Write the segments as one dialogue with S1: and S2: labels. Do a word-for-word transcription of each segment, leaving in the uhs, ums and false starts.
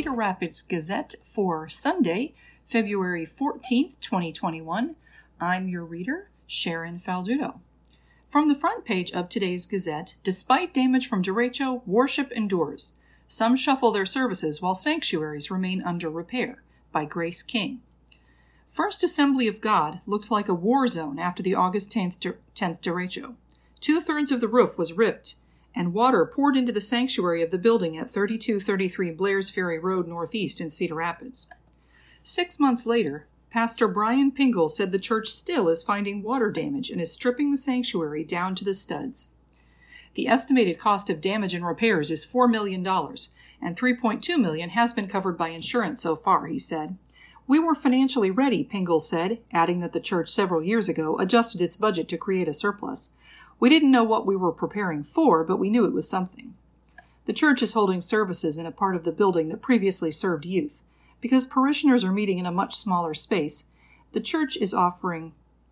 S1: Cedar Rapids Gazette for Sunday, February fourteenth, twenty twenty-one. I'm your reader, Sharon Faldudo. From the front page of today's Gazette, despite damage from derecho, worship endures. Some shuffle their services while sanctuaries remain under repair, by Grace King. First Assembly of God looked like a war zone after the August tenth, tenth derecho. Two-thirds of the roof was ripped, and water poured into the sanctuary of the building at thirty-two thirty-three Blair's Ferry Road Northeast in Cedar Rapids. Six months later, Pastor Brian Pingle said the church still is finding water damage and is stripping the sanctuary down to the studs. The estimated cost of damage and repairs is four million dollars, and three point two million dollars has been covered by insurance so far, he said. We were financially ready, Pingle said, adding that the church several years ago adjusted its budget to create a surplus. We didn't know what we were preparing for, but we knew it was something. The church is holding services in a part of the building that previously served youth. Because parishioners are meeting in a much smaller space, the church is offering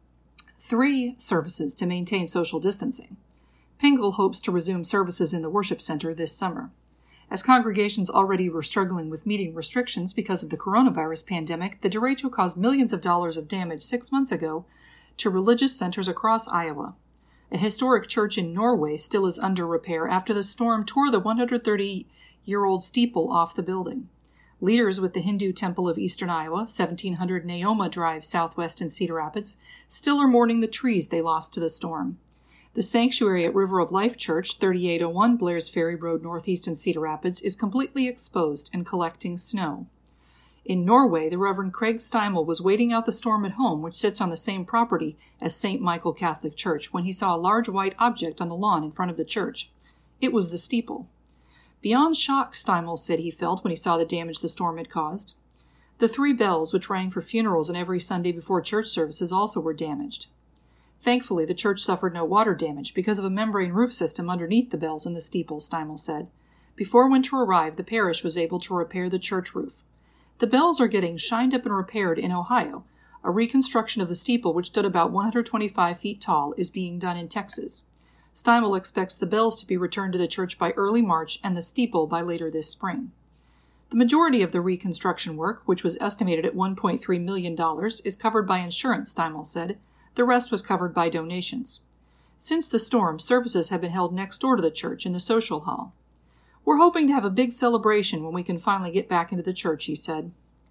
S1: three services to maintain social distancing. Pingle hopes to resume services in the worship center this summer. As congregations already were struggling with meeting restrictions because of the coronavirus pandemic, the derecho caused millions of dollars of damage six months ago to religious centers across Iowa. A historic church in Norway still is under repair after the storm tore the one hundred thirty-year-old steeple off the building. Leaders with the Hindu Temple of Eastern Iowa, seventeen hundred Naoma Drive southwest in Cedar Rapids, still are mourning the trees they lost to the storm. The sanctuary at River of Life Church, thirty-eight oh one Blair's Ferry Road Northeast in Cedar Rapids, is completely exposed and collecting snow. In Norway, the Reverend Craig Steimel was waiting out the storm at home, which sits on the same property as Saint Michael Catholic Church, when he saw a large white object on the lawn in front of the church. It was the steeple. Beyond shock, Steimel said he felt when he saw the damage the storm had caused. The three bells, which rang for funerals and every Sunday before church services, also were damaged. Thankfully, the church suffered no water damage because of a membrane roof system underneath the bells and the steeple, Steimel said. Before winter arrived, the parish was able to repair the church roof. The bells are getting shined up and repaired in Ohio. A reconstruction of the steeple, which stood about one hundred twenty-five feet tall, is being done in Texas. Steimel expects the bells to be returned to the church by early March and the steeple by later this spring. The majority of the reconstruction work, which was estimated at one point three million dollars, is covered by insurance, Steimel said. The rest was covered by donations. Since the storm, services have been held next door to the church in the social hall. We're hoping to have a big celebration when we can finally get back into the church, he said.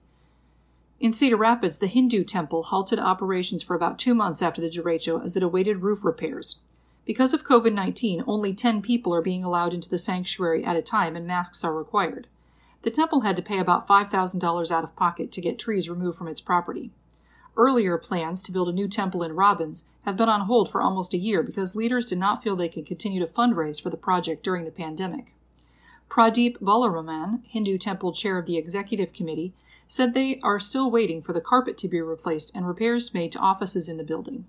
S1: In Cedar Rapids, the Hindu temple halted operations for about two months after the derecho as it awaited roof repairs. Because of covid nineteen, only ten people are being allowed into the sanctuary at a time and masks are required. The temple had to pay about five thousand dollars out of pocket to get trees removed from its property. Earlier plans to build a new temple in Robbins have been on hold for almost a year because leaders did not feel they could continue to fundraise for the project during the pandemic. Pradeep Balaraman, Hindu temple chair of the executive committee, said they are still waiting for the carpet to be replaced and repairs made to offices in the building.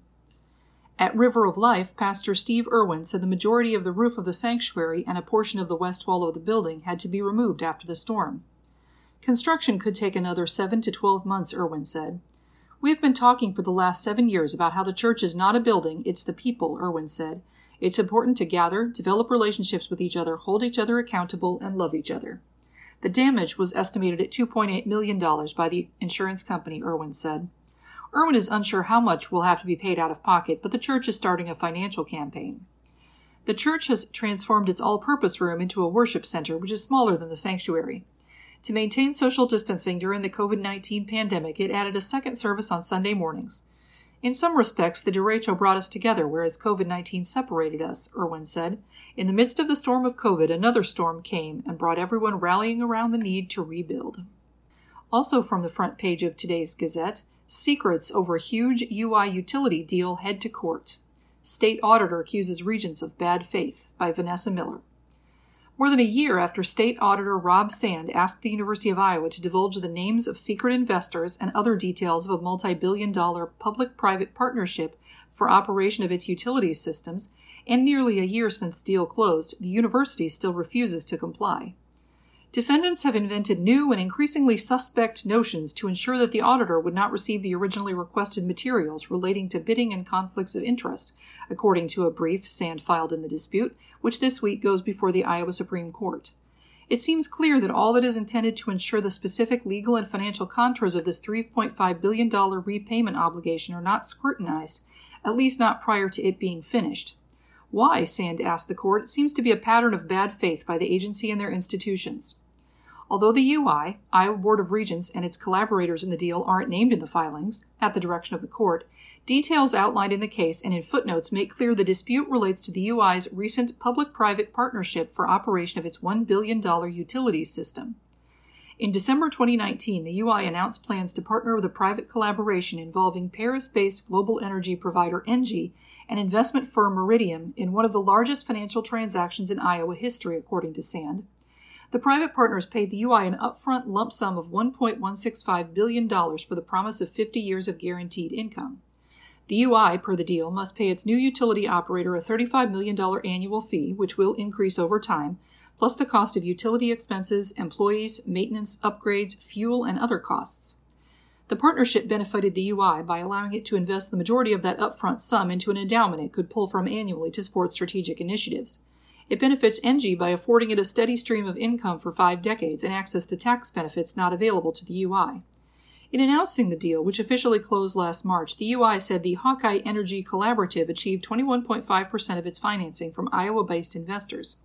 S1: At River of Life, Pastor Steve Irwin said the majority of the roof of the sanctuary and a portion of the west wall of the building had to be removed after the storm. Construction could take another seven to twelve months, Irwin said. We have been talking for the last seven years about how the church is not a building, it's the people, Irwin said. It's important to gather, develop relationships with each other, hold each other accountable, and love each other. The damage was estimated at two point eight million dollars by the insurance company, Irwin said. Irwin is unsure how much will have to be paid out of pocket, but the church is starting a financial campaign. The church has transformed its all-purpose room into a worship center, which is smaller than the sanctuary. To maintain social distancing during the covid nineteen pandemic, it added a second service on Sunday mornings. In some respects, the derecho brought us together, whereas covid nineteen separated us, Irwin said. In the midst of the storm of COVID, another storm came and brought everyone rallying around the need to rebuild. Also from the front page of today's Gazette, secrets over huge U I utility deal head to court. State auditor accuses regents of bad faith, by Vanessa Miller. More than a year after State Auditor Rob Sand asked the University of Iowa to divulge the names of secret investors and other details of a multi-billion dollar public-private partnership for operation of its utilities systems, and nearly a year since the deal closed, the university still refuses to comply. Defendants have invented new and increasingly suspect notions to ensure that the auditor would not receive the originally requested materials relating to bidding and conflicts of interest, according to a brief Sand filed in the dispute, which this week goes before the Iowa Supreme Court. It seems clear that all that is intended to ensure the specific legal and financial contours of this three point five billion dollars repayment obligation are not scrutinized, at least not prior to it being finished. Why, Sand asked the court, it seems to be a pattern of bad faith by the agency and their institutions. Although the U I, Iowa Board of Regents, and its collaborators in the deal aren't named in the filings, at the direction of the court, details outlined in the case and in footnotes make clear the dispute relates to the U I's recent public-private partnership for operation of its one billion dollars utilities system. In December twenty nineteen, the U I announced plans to partner with a private collaboration involving Paris-based global energy provider Engie and investment firm Meridiam in one of the largest financial transactions in Iowa history, according to Sand. The private partners paid the U I an upfront lump sum of one point one six five billion dollars for the promise of fifty years of guaranteed income. The U I, per the deal, must pay its new utility operator a thirty-five million dollars annual fee, which will increase over time, plus the cost of utility expenses, employees, maintenance, upgrades, fuel, and other costs. The partnership benefited the U I by allowing it to invest the majority of that upfront sum into an endowment it could pull from annually to support strategic initiatives. It benefits Engie by affording it a steady stream of income for five decades and access to tax benefits not available to the U I. In announcing the deal, which officially closed last March, the U I said the Hawkeye Energy Collaborative achieved twenty-one point five percent of its financing from Iowa-based investors.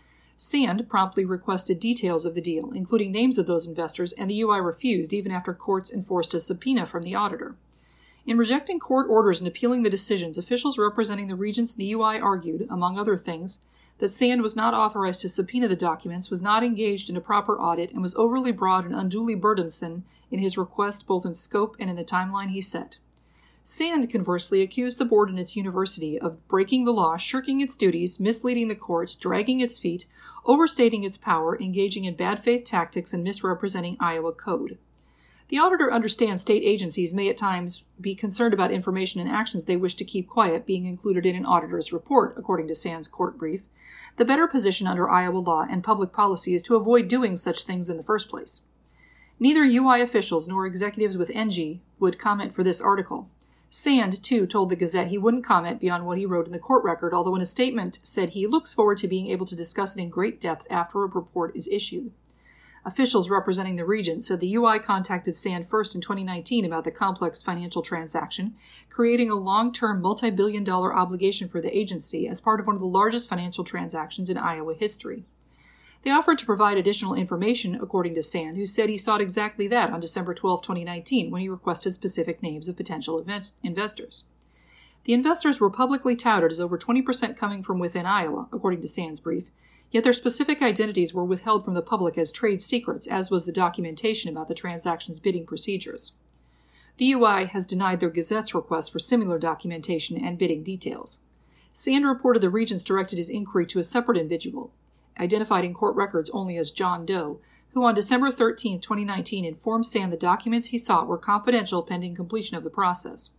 S1: Sand promptly requested details of the deal, including names of those investors, and the U I refused even after courts enforced a subpoena from the auditor. In rejecting court orders and appealing the decisions, officials representing the regents and the U I argued, among other things, that Sand was not authorized to subpoena the documents, was not engaged in a proper audit, and was overly broad and unduly burdensome in his request both in scope and in the timeline he set. Sand, conversely, accused the board and its university of breaking the law, shirking its duties, misleading the courts, dragging its feet, overstating its power, engaging in bad faith tactics, and misrepresenting Iowa code. The auditor understands state agencies may at times be concerned about information and actions they wish to keep quiet being included in an auditor's report, according to Sand's court brief. The better position under Iowa law and public policy is to avoid doing such things in the first place. Neither U I officials nor executives with Engie would comment for this article. Sand, too, told the Gazette he wouldn't comment beyond what he wrote in the court record, although in a statement said he looks forward to being able to discuss it in great depth after a report is issued. Officials representing the regent said the U I contacted Sand first in twenty nineteen about the complex financial transaction, creating a long-term multi-billion dollar obligation for the agency as part of one of the largest financial transactions in Iowa history. They offered to provide additional information, according to Sand, who said he sought exactly that on December twelfth, twenty nineteen, when he requested specific names of potential event- investors. The investors were publicly touted as over twenty percent coming from within Iowa, according to Sand's brief, yet their specific identities were withheld from the public as trade secrets, as was the documentation about the transaction's bidding procedures. The U I has denied their Gazette's request for similar documentation and bidding details. Sand reported the regents directed his inquiry to a separate individual, identified in court records only as John Doe, who on December thirteenth, twenty nineteen informed Sand the documents he sought were confidential pending completion of the process.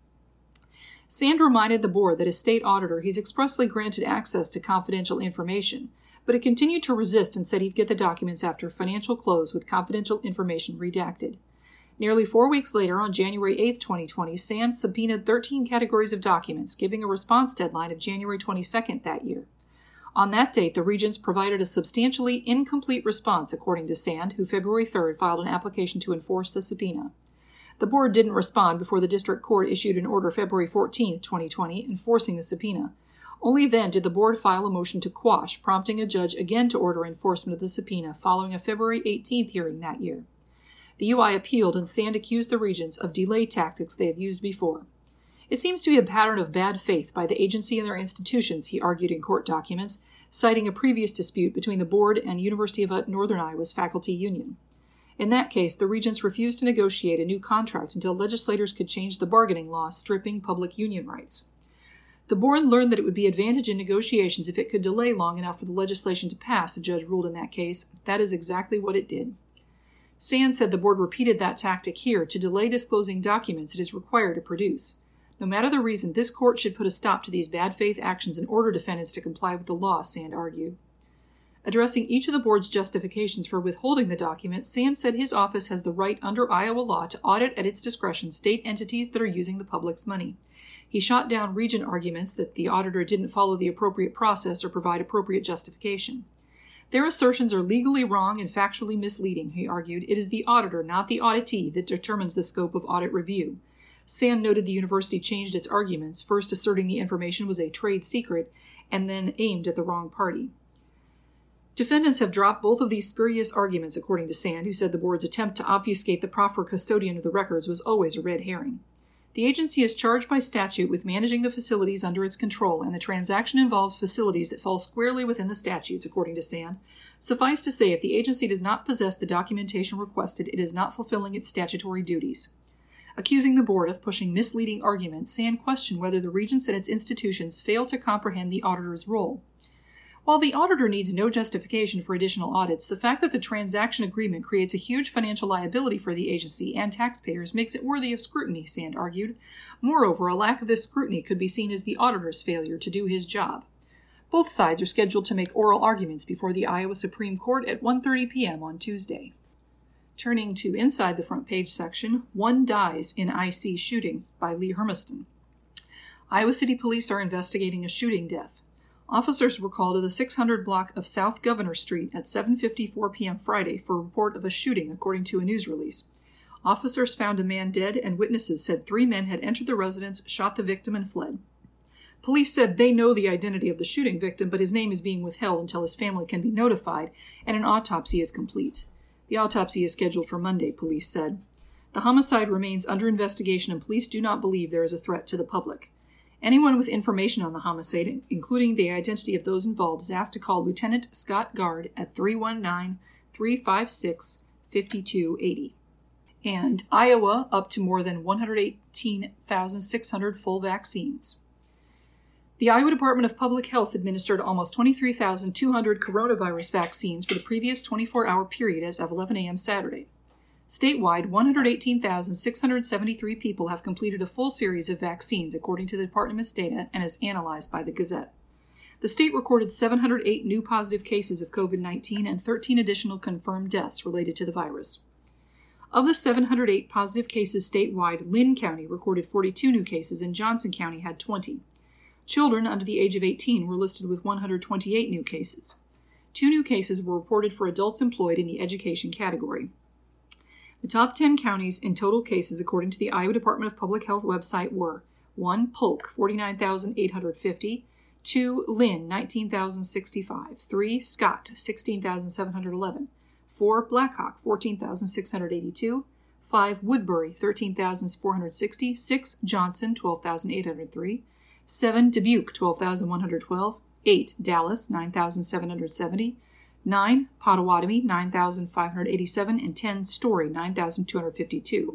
S1: Sand reminded the board that as state auditor he's expressly granted access to confidential information, but it continued to resist and said he'd get the documents after financial close with confidential information redacted. Nearly four weeks later, on January eighth, twenty twenty, Sand subpoenaed thirteen categories of documents, giving a response deadline of January twenty-second that year. On that date, the regents provided a substantially incomplete response, according to Sand, who February third filed an application to enforce the subpoena. The board didn't respond before the district court issued an order February fourteenth, twenty twenty, enforcing the subpoena. Only then did the board file a motion to quash, prompting a judge again to order enforcement of the subpoena following a February eighteenth hearing that year. The U I appealed, and Sand accused the regents of delay tactics they have used before. It seems to be a pattern of bad faith by the agency and their institutions, he argued in court documents, citing a previous dispute between the board and University of Northern Iowa's faculty union. In that case, the regents refused to negotiate a new contract until legislators could change the bargaining law stripping public union rights. The board learned that it would be advantage in negotiations if it could delay long enough for the legislation to pass, a judge ruled in that case. That is exactly what it did. Sand said the board repeated that tactic here to delay disclosing documents it is required to produce. No matter the reason, this court should put a stop to these bad faith actions and order defendants to comply with the law, Sand argued. Addressing each of the board's justifications for withholding the document, Sand said his office has the right under Iowa law to audit at its discretion state entities that are using the public's money. He shot down regent arguments that the auditor didn't follow the appropriate process or provide appropriate justification. Their assertions are legally wrong and factually misleading, he argued. It is the auditor, not the auditee, that determines the scope of audit review. Sand noted the university changed its arguments, first asserting the information was a trade secret, and then aimed at the wrong party. Defendants have dropped both of these spurious arguments, according to Sand, who said the board's attempt to obfuscate the proper custodian of the records was always a red herring. The agency is charged by statute with managing the facilities under its control, and the transaction involves facilities that fall squarely within the statutes, according to Sand. Suffice to say, if the agency does not possess the documentation requested, it is not fulfilling its statutory duties. Accusing the board of pushing misleading arguments, Sand questioned whether the regents and its institutions fail to comprehend the auditor's role. While the auditor needs no justification for additional audits, the fact that the transaction agreement creates a huge financial liability for the agency and taxpayers makes it worthy of scrutiny, Sand argued. Moreover, a lack of this scrutiny could be seen as the auditor's failure to do his job. Both sides are scheduled to make oral arguments before the Iowa Supreme Court at one thirty p.m. on Tuesday. Turning to inside the front page section, One Dies in I C Shooting by Lee Hermiston. Iowa City Police are investigating a shooting death. Officers were called to the six hundred block of South Governor Street at seven fifty-four p.m. Friday for a report of a shooting, according to a news release. Officers found a man dead, and witnesses said three men had entered the residence, shot the victim, and fled. Police said they know the identity of the shooting victim, but his name is being withheld until his family can be notified and an autopsy is complete. The autopsy is scheduled for Monday, police said. The homicide remains under investigation, and police do not believe there is a threat to the public. Anyone with information on the homicide, including the identity of those involved, is asked to call Lieutenant Scott Guard at three one nine, three five six, five two eight zero. And Iowa up to more than one hundred eighteen thousand six hundred full vaccines. The Iowa Department of Public Health administered almost twenty-three thousand two hundred coronavirus vaccines for the previous twenty-four hour period as of eleven a.m. Saturday. Statewide, one hundred eighteen thousand six hundred seventy-three people have completed a full series of vaccines, according to the department's data and as analyzed by the Gazette. The state recorded seven hundred eight new positive cases of COVID nineteen and thirteen additional confirmed deaths related to the virus. Of the seven hundred eight positive cases statewide, Lynn County recorded forty-two new cases and Johnson County had twenty. Children under the age of eighteen were listed with one hundred twenty-eight new cases. Two new cases were reported for adults employed in the education category. The top ten counties in total cases, according to the Iowa Department of Public Health website, were one. Polk, forty-nine thousand eight hundred fifty, two. Lynn, nineteen thousand sixty-five, three. Scott, sixteen thousand seven hundred eleven, four. Blackhawk, fourteen thousand six hundred eighty-two, five. Woodbury, thirteen thousand four hundred sixty, six. Johnson, twelve thousand eight hundred three, seven. Dubuque, twelve thousand one hundred twelve, eight. Dallas, nine thousand seven hundred seventy, nine. Potawatomi, nine thousand five hundred eighty-seven, and ten. Story, nine thousand two hundred fifty-two.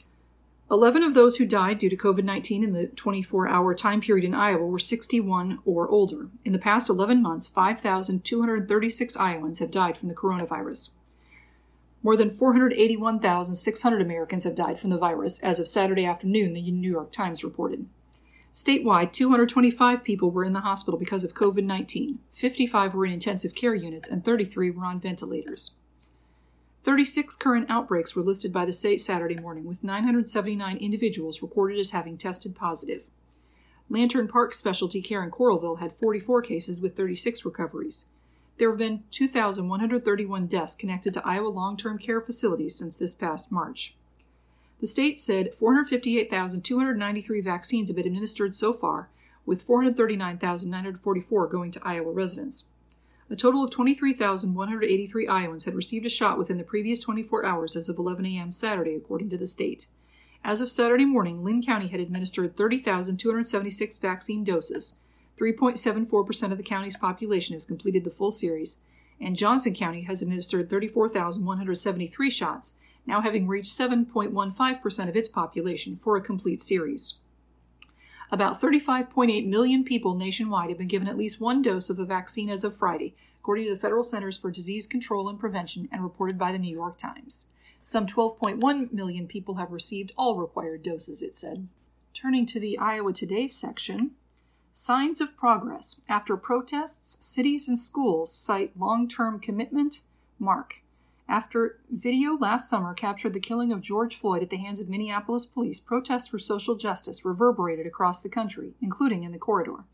S1: eleven of those who died due to COVID nineteen in the twenty-four hour time period in Iowa were sixty-one or older. In the past eleven months, five thousand two hundred thirty-six Iowans have died from the coronavirus. More than four hundred eighty-one thousand six hundred Americans have died from the virus as of Saturday afternoon, the New York Times reported. Statewide, two hundred twenty-five people were in the hospital because of COVID nineteen, fifty-five were in intensive care units, and thirty-three were on ventilators. thirty-six current outbreaks were listed by the state Saturday morning, with nine hundred seventy-nine individuals recorded as having tested positive. Lantern Park Specialty Care in Coralville had forty-four cases with thirty-six recoveries. There have been two thousand one hundred thirty-one deaths connected to Iowa long-term care facilities since this past March. The state said four hundred fifty-eight thousand two hundred ninety-three vaccines have been administered so far, with four hundred thirty-nine thousand nine hundred forty-four going to Iowa residents. A total of twenty-three thousand one hundred eighty-three Iowans had received a shot within the previous twenty-four hours as of eleven a.m. Saturday, according to the state. As of Saturday morning, Lynn County had administered thirty thousand two hundred seventy-six vaccine doses. three point seven four percent of the county's population has completed the full series, and Johnson County has administered thirty-four thousand one hundred seventy-three shots, now having reached seven point one five percent of its population for a complete series. About thirty-five point eight million people nationwide have been given at least one dose of a vaccine as of Friday, according to the Federal Centers for Disease Control and Prevention and reported by the New York Times. Some twelve point one million people have received all required doses, it said. Turning to the Iowa Today section, signs of progress. After protests, cities and schools cite long-term commitment, mark. After video last summer captured the killing of George Floyd at the hands of Minneapolis police, protests for social justice reverberated across the country, including in the corridor.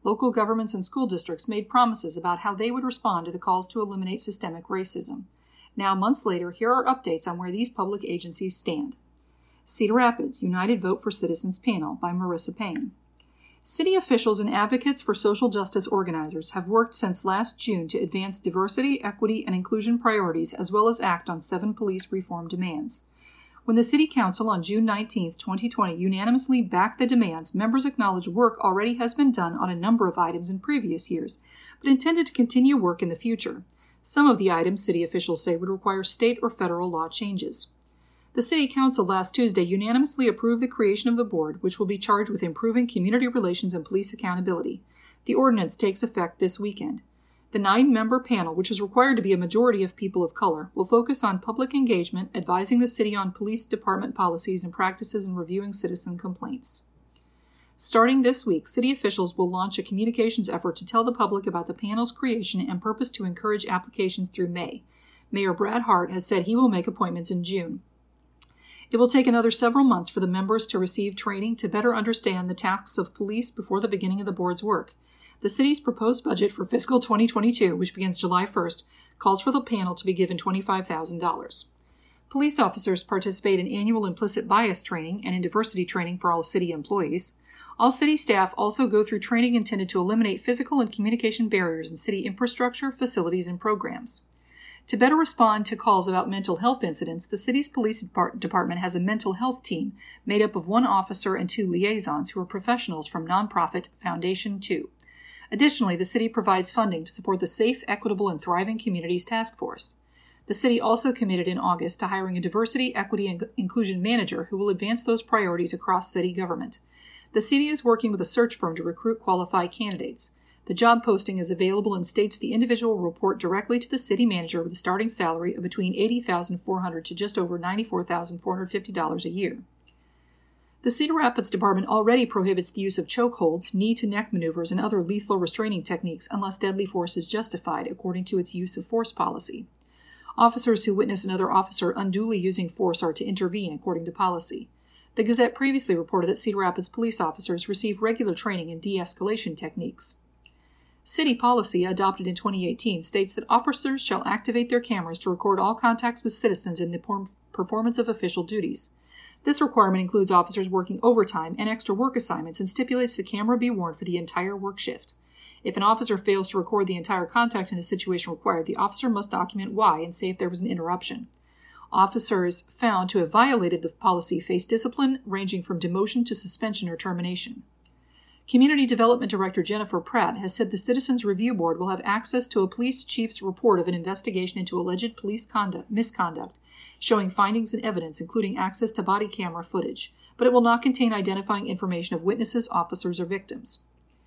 S1: local governments and school districts made promises about how they would respond to the calls to eliminate systemic racism. Now, months later, here are updates on where these public agencies stand. Cedar Rapids, United Vote for Citizens Panel by Marissa Payne. City officials and advocates for social justice organizers have worked since last June to advance diversity, equity, and inclusion priorities as well as act on seven police reform demands. When the City Council on June nineteenth, twenty twenty unanimously backed the demands, members acknowledged work already has been done on a number of items in previous years, but intended to continue work in the future. Some of the items, city officials say, would require state or federal law changes. The City Council last Tuesday unanimously approved the creation of the board, which will be charged with improving community relations and police accountability. The ordinance takes effect this weekend. The nine-member panel, which is required to be a majority of people of color, will focus on public engagement, advising the city on police department policies and practices, and reviewing citizen complaints. Starting this week, city officials will launch a communications effort to tell the public about the panel's creation and purpose to encourage applications through May. Mayor Brad Hart has said he will make appointments in June. It will take another several months for the members to receive training to better understand the tasks of police before the beginning of the board's work. The city's proposed budget for fiscal twenty twenty-two, which begins July first, calls for the panel to be given twenty-five thousand dollars. Police officers participate in annual implicit bias training and in diversity training for all city employees. All city staff also go through training intended to eliminate physical and communication barriers in city infrastructure, facilities, and programs. To better respond to calls about mental health incidents, the city's police department has a mental health team made up of one officer and two liaisons who are professionals from nonprofit Foundation two. Additionally, the city provides funding to support the Safe, Equitable, and Thriving Communities Task Force. The city also committed in August to hiring a diversity, equity, and inclusion manager who will advance those priorities across city government. The city is working with a search firm to recruit qualified candidates. The job posting is available and states the individual will report directly to the city manager with a starting salary of between eighty thousand four hundred dollars to just over ninety-four thousand four hundred fifty dollars a year. The Cedar Rapids Department already prohibits the use of chokeholds, knee-to-neck maneuvers, and other lethal restraining techniques unless deadly force is justified, according to its use of force policy. Officers who witness another officer unduly using force are to intervene, according to policy. The Gazette previously reported that Cedar Rapids police officers receive regular training in de-escalation techniques. City policy, adopted in twenty eighteen, states that officers shall activate their cameras to record all contacts with citizens in the performance of official duties. This requirement includes officers working overtime and extra work assignments and stipulates the camera be worn for the entire work shift. If an officer fails to record the entire contact in a situation required, the officer must document why and say if there was an interruption. Officers found to have violated the policy face discipline ranging from demotion to suspension or termination. Community Development Director Jennifer Pratt has said the Citizens Review Board will have access to a police chief's report of an investigation into alleged police conduct, misconduct, showing findings and evidence, including access to body camera footage, but it will not contain identifying information of witnesses, officers, or victims.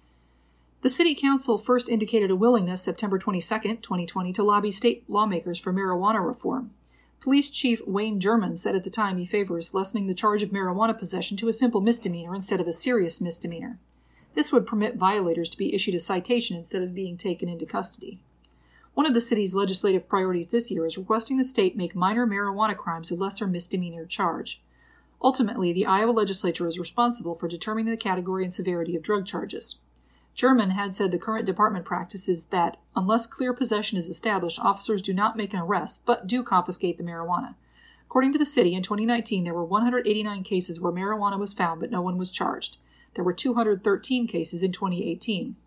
S1: The City Council first indicated a willingness September twenty-second, twenty twenty, to lobby state lawmakers for marijuana reform. Police Chief Wayne German said at the time he favors lessening the charge of marijuana possession to a simple misdemeanor instead of a serious misdemeanor. This would permit violators to be issued a citation instead of being taken into custody. One of the city's legislative priorities this year is requesting the state make minor marijuana crimes a lesser misdemeanor charge. Ultimately, the Iowa legislature is responsible for determining the category and severity of drug charges. German had said the current department practice is that, unless clear possession is established, officers do not make an arrest, but do confiscate the marijuana. According to the city, in twenty nineteen, there were one hundred eighty-nine cases where marijuana was found, but no one was charged. There were two hundred thirteen cases in twenty eighteen.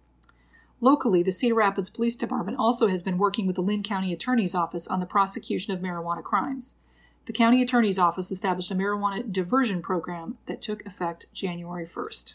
S1: Locally, the Cedar Rapids Police Department also has been working with the Lynn County Attorney's Office on the prosecution of marijuana crimes. The County Attorney's Office established a marijuana diversion program that took effect January first.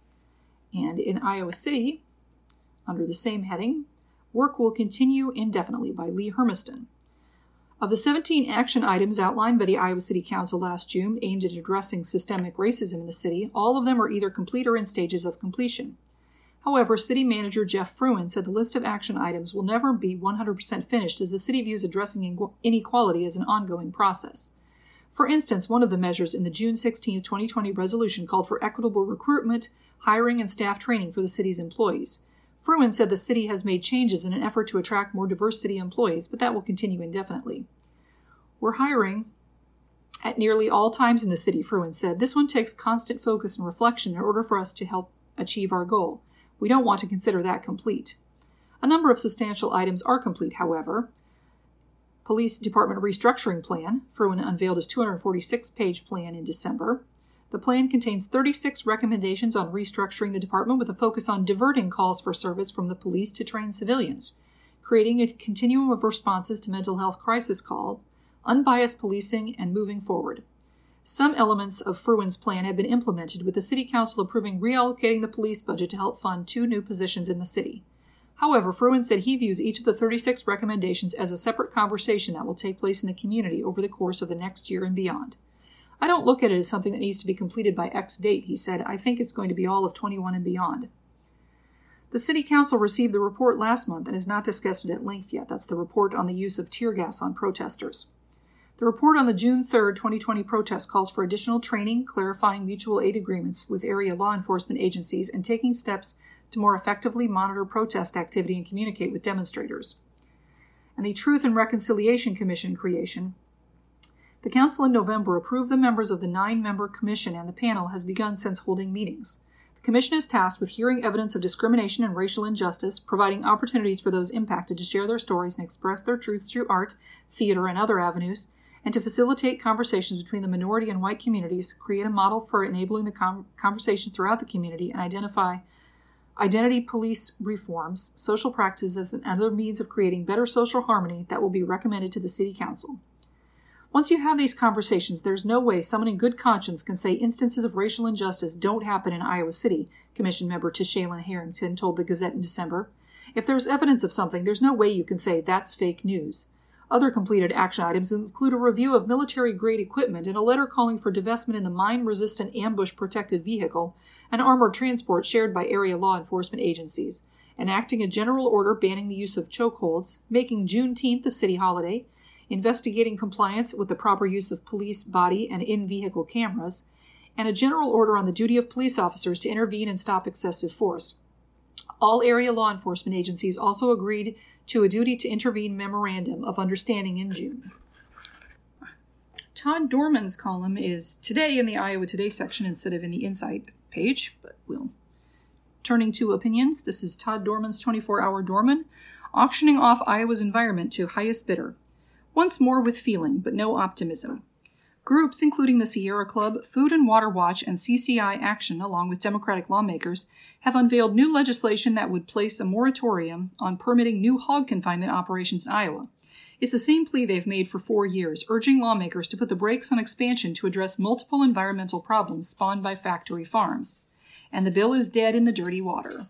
S1: And in Iowa City, under the same heading, work will continue indefinitely by Lee Hermiston. Of the seventeen action items outlined by the Iowa City Council last June aimed at addressing systemic racism in the city, all of them are either complete or in stages of completion. However, City Manager Jeff Fruin said the list of action items will never be one hundred percent finished as the city views addressing inequality as an ongoing process. For instance, one of the measures in the June sixteenth, twenty twenty resolution called for equitable recruitment, hiring, and staff training for the city's employees. Fruin said the city has made changes in an effort to attract more diverse city employees, but that will continue indefinitely. We're hiring at nearly all times in the city, Fruin said. This one takes constant focus and reflection in order for us to help achieve our goal. We don't want to consider that complete. A number of substantial items are complete, however. Police Department Restructuring Plan. Fruin unveiled his two hundred forty-six page plan in December. The plan contains thirty-six recommendations on restructuring the department with a focus on diverting calls for service from the police to trained civilians, creating a continuum of responses to mental health crisis call, unbiased policing, and moving forward. Some elements of Fruin's plan have been implemented, with the City Council approving reallocating the police budget to help fund two new positions in the city. However, Fruin said he views each of the thirty-six recommendations as a separate conversation that will take place in the community over the course of the next year and beyond. I don't look at it as something that needs to be completed by X date, he said. I think it's going to be all of twenty-one and beyond. The City Council received the report last month and has not discussed it at length yet. That's the report on the use of tear gas on protesters. The report on the June third, twenty twenty protest calls for additional training, clarifying mutual aid agreements with area law enforcement agencies, and taking steps to more effectively monitor protest activity and communicate with demonstrators. And the Truth and Reconciliation Commission creation. The Council in November approved the members of the nine-member commission, and the panel has begun since holding meetings. The commission is tasked with hearing evidence of discrimination and racial injustice, providing opportunities for those impacted to share their stories and express their truths through art, theater, and other avenues, and to facilitate conversations between the minority and white communities, create a model for enabling the com- conversation throughout the community, and identify identity police reforms, social practices, and other means of creating better social harmony that will be recommended to the City Council. Once you have these conversations, there's no way someone in good conscience can say instances of racial injustice don't happen in Iowa City, Commission member Tishaylin Harrington told the Gazette in December. If there's evidence of something, there's no way you can say that's fake news. Other completed action items include a review of military-grade equipment and a letter calling for divestment in the mine-resistant ambush-protected vehicle and armored transport shared by area law enforcement agencies, enacting a general order banning the use of chokeholds, making Juneteenth a city holiday, investigating compliance with the proper use of police body and in-vehicle cameras, and a general order on the duty of police officers to intervene and stop excessive force. All area law enforcement agencies also agreed to a duty to intervene memorandum of understanding in June. Todd Dorman's column is today in the Iowa Today section instead of in the Insight page, but we'll. Turning to opinions, this is Todd Dorman's twenty-four hour Dorman, auctioning off Iowa's environment to highest bidder. Once more with feeling, but no optimism. Groups, including the Sierra Club, Food and Water Watch, and C C I Action, along with Democratic lawmakers, have unveiled new legislation that would place a moratorium on permitting new hog confinement operations in Iowa. It's the same plea they've made for four years, urging lawmakers to put the brakes on expansion to address multiple environmental problems spawned by factory farms. And the bill is dead in the dirty water.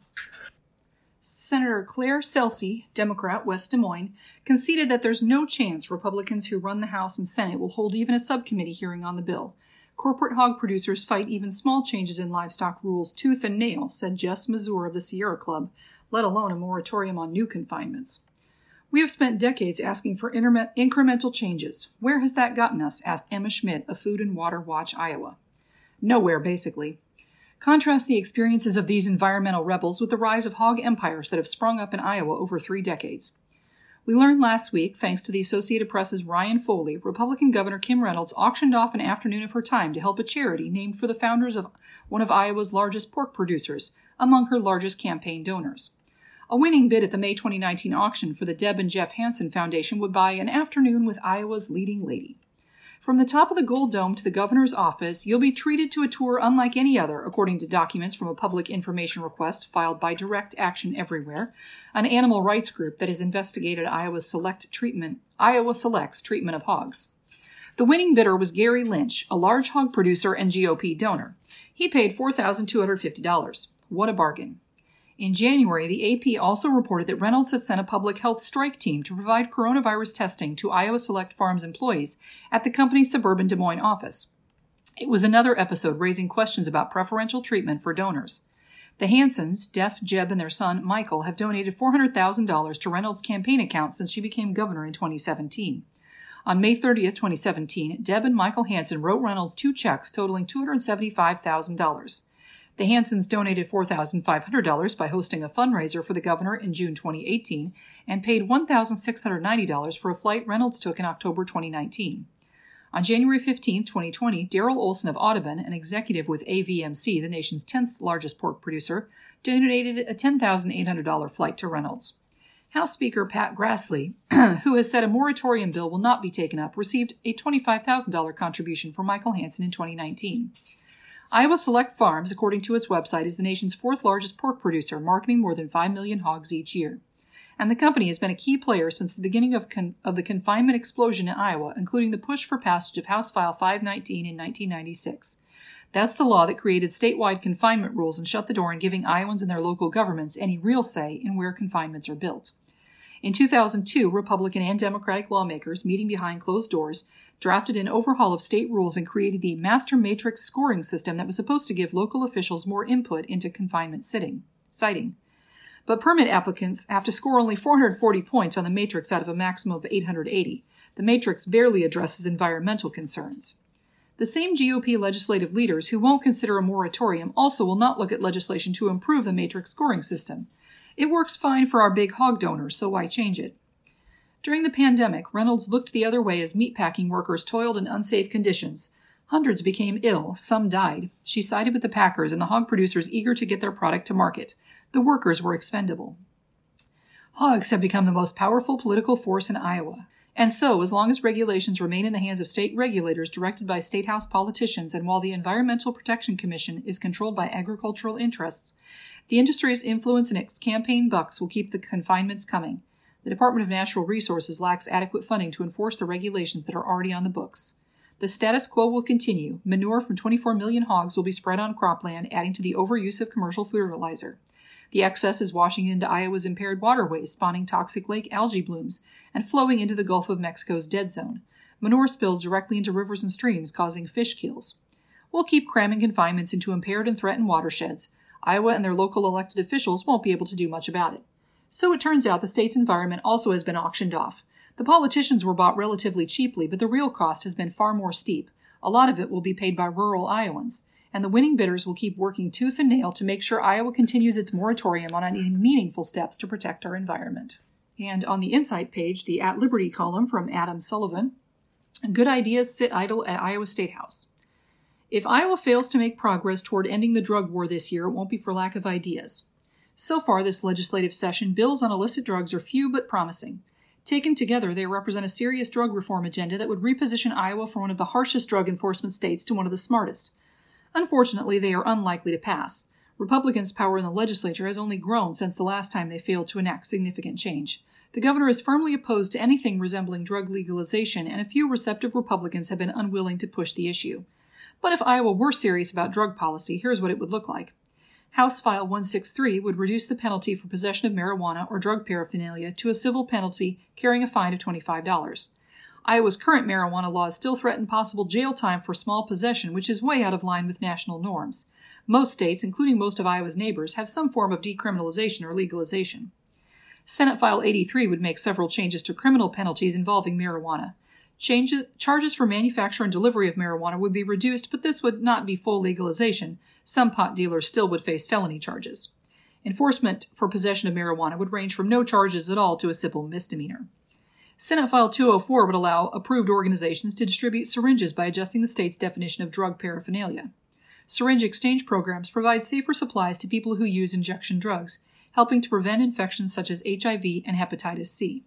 S1: Senator Claire Celsey, Democrat, West Des Moines, conceded that there's no chance Republicans who run the House and Senate will hold even a subcommittee hearing on the bill. Corporate hog producers fight even small changes in livestock rules tooth and nail, said Jess Mazur of the Sierra Club, let alone a moratorium on new confinements. We have spent decades asking for interme- incremental changes. Where has that gotten us? Asked Emma Schmidt of Food and Water Watch, Iowa. Nowhere, basically. Contrast the experiences of these environmental rebels with the rise of hog empires that have sprung up in Iowa over three decades. We learned last week, thanks to the Associated Press's Ryan Foley, Republican Governor Kim Reynolds auctioned off an afternoon of her time to help a charity named for the founders of one of Iowa's largest pork producers, among her largest campaign donors. A winning bid at the May twenty nineteen auction for the Deb and Jeff Hansen Foundation would buy an afternoon with Iowa's leading lady. From the top of the Gold Dome to the governor's office, you'll be treated to a tour unlike any other, according to documents from a public information request filed by Direct Action Everywhere, an animal rights group that has investigated Iowa's select treatment, Iowa Select's treatment of hogs. The winning bidder was Gary Lynch, a large hog producer and G O P donor. He paid four thousand two hundred fifty dollars. What a bargain. In January, the A P also reported that Reynolds had sent a public health strike team to provide coronavirus testing to Iowa Select Farms employees at the company's suburban Des Moines office. It was another episode raising questions about preferential treatment for donors. The Hansens, Def, Jeb, and their son, Michael, have donated four hundred thousand dollars to Reynolds' campaign account since she became governor in twenty seventeen. On May thirtieth, twenty seventeen, Deb and Michael Hansen wrote Reynolds two checks totaling two hundred seventy-five thousand dollars. The Hansens donated four thousand five hundred dollars by hosting a fundraiser for the governor in June twenty eighteen and paid one thousand six hundred ninety dollars for a flight Reynolds took in October twenty nineteen. On January fifteenth, twenty twenty, Daryl Olson of Audubon, an executive with A V M C, the nation's tenth largest pork producer, donated a ten thousand eight hundred dollars flight to Reynolds. House Speaker Pat Grassley, who has said a moratorium bill will not be taken up, received a twenty-five thousand dollars contribution from Michael Hansen in twenty nineteen. Iowa Select Farms, according to its website, is the nation's fourth largest pork producer, marketing more than five million hogs each year. And the company has been a key player since the beginning of, con- of the confinement explosion in Iowa, including the push for passage of House File five nineteen in nineteen ninety-six. That's the law that created statewide confinement rules and shut the door on giving Iowans and their local governments any real say in where confinements are built. In two thousand two, Republican and Democratic lawmakers, meeting behind closed doors, drafted an overhaul of state rules and created the Master Matrix scoring system that was supposed to give local officials more input into confinement sitting, siting. But permit applicants have to score only four hundred forty points on the matrix out of a maximum of eight hundred eighty. The matrix barely addresses environmental concerns. The same G O P legislative leaders who won't consider a moratorium also will not look at legislation to improve the matrix scoring system. It works fine for our big hog donors, so why change it? During the pandemic, Reynolds looked the other way as meatpacking workers toiled in unsafe conditions. Hundreds became ill, some died. She sided with the packers and the hog producers eager to get their product to market. The workers were expendable. Hogs have become the most powerful political force in Iowa. And so, as long as regulations remain in the hands of state regulators directed by state house politicians, and while the Environmental Protection Commission is controlled by agricultural interests, the industry's influence and its campaign bucks will keep the confinements coming. The Department of Natural Resources lacks adequate funding to enforce the regulations that are already on the books. The status quo will continue. Manure from twenty-four million hogs will be spread on cropland, adding to the overuse of commercial fertilizer. The excess is washing into Iowa's impaired waterways, spawning toxic lake algae blooms, and flowing into the Gulf of Mexico's dead zone. Manure spills directly into rivers and streams, causing fish kills. We'll keep cramming confinements into impaired and threatened watersheds. Iowa and their local elected officials won't be able to do much about it. So it turns out the state's environment also has been auctioned off. The politicians were bought relatively cheaply, but the real cost has been far more steep. A lot of it will be paid by rural Iowans. And the winning bidders will keep working tooth and nail to make sure Iowa continues its moratorium on any meaningful steps to protect our environment. And on the Insight page, the At Liberty column from Adam Sullivan, Good Ideas Sit Idle at Iowa State House. If Iowa fails to make progress toward ending the drug war this year, it won't be for lack of ideas. So far this legislative session, bills on illicit drugs are few but promising. Taken together, they represent a serious drug reform agenda that would reposition Iowa from one of the harshest drug enforcement states to one of the smartest. Unfortunately, they are unlikely to pass. Republicans' power in the legislature has only grown since the last time they failed to enact significant change. The governor is firmly opposed to anything resembling drug legalization, and a few receptive Republicans have been unwilling to push the issue. But if Iowa were serious about drug policy, here's what it would look like. House File one sixty-three would reduce the penalty for possession of marijuana or drug paraphernalia to a civil penalty carrying a fine of twenty-five dollars. Iowa's current marijuana laws still threaten possible jail time for small possession, which is way out of line with national norms. Most states, including most of Iowa's neighbors, have some form of decriminalization or legalization. Senate File eighty-three would make several changes to criminal penalties involving marijuana. Changes, charges for manufacture and delivery of marijuana would be reduced, but this would not be full legalization. Some pot dealers still would face felony charges. Enforcement for possession of marijuana would range from no charges at all to a simple misdemeanor. Senate File two oh four would allow approved organizations to distribute syringes by adjusting the state's definition of drug paraphernalia. Syringe exchange programs provide safer supplies to people who use injection drugs, helping to prevent infections such as H I V and hepatitis C.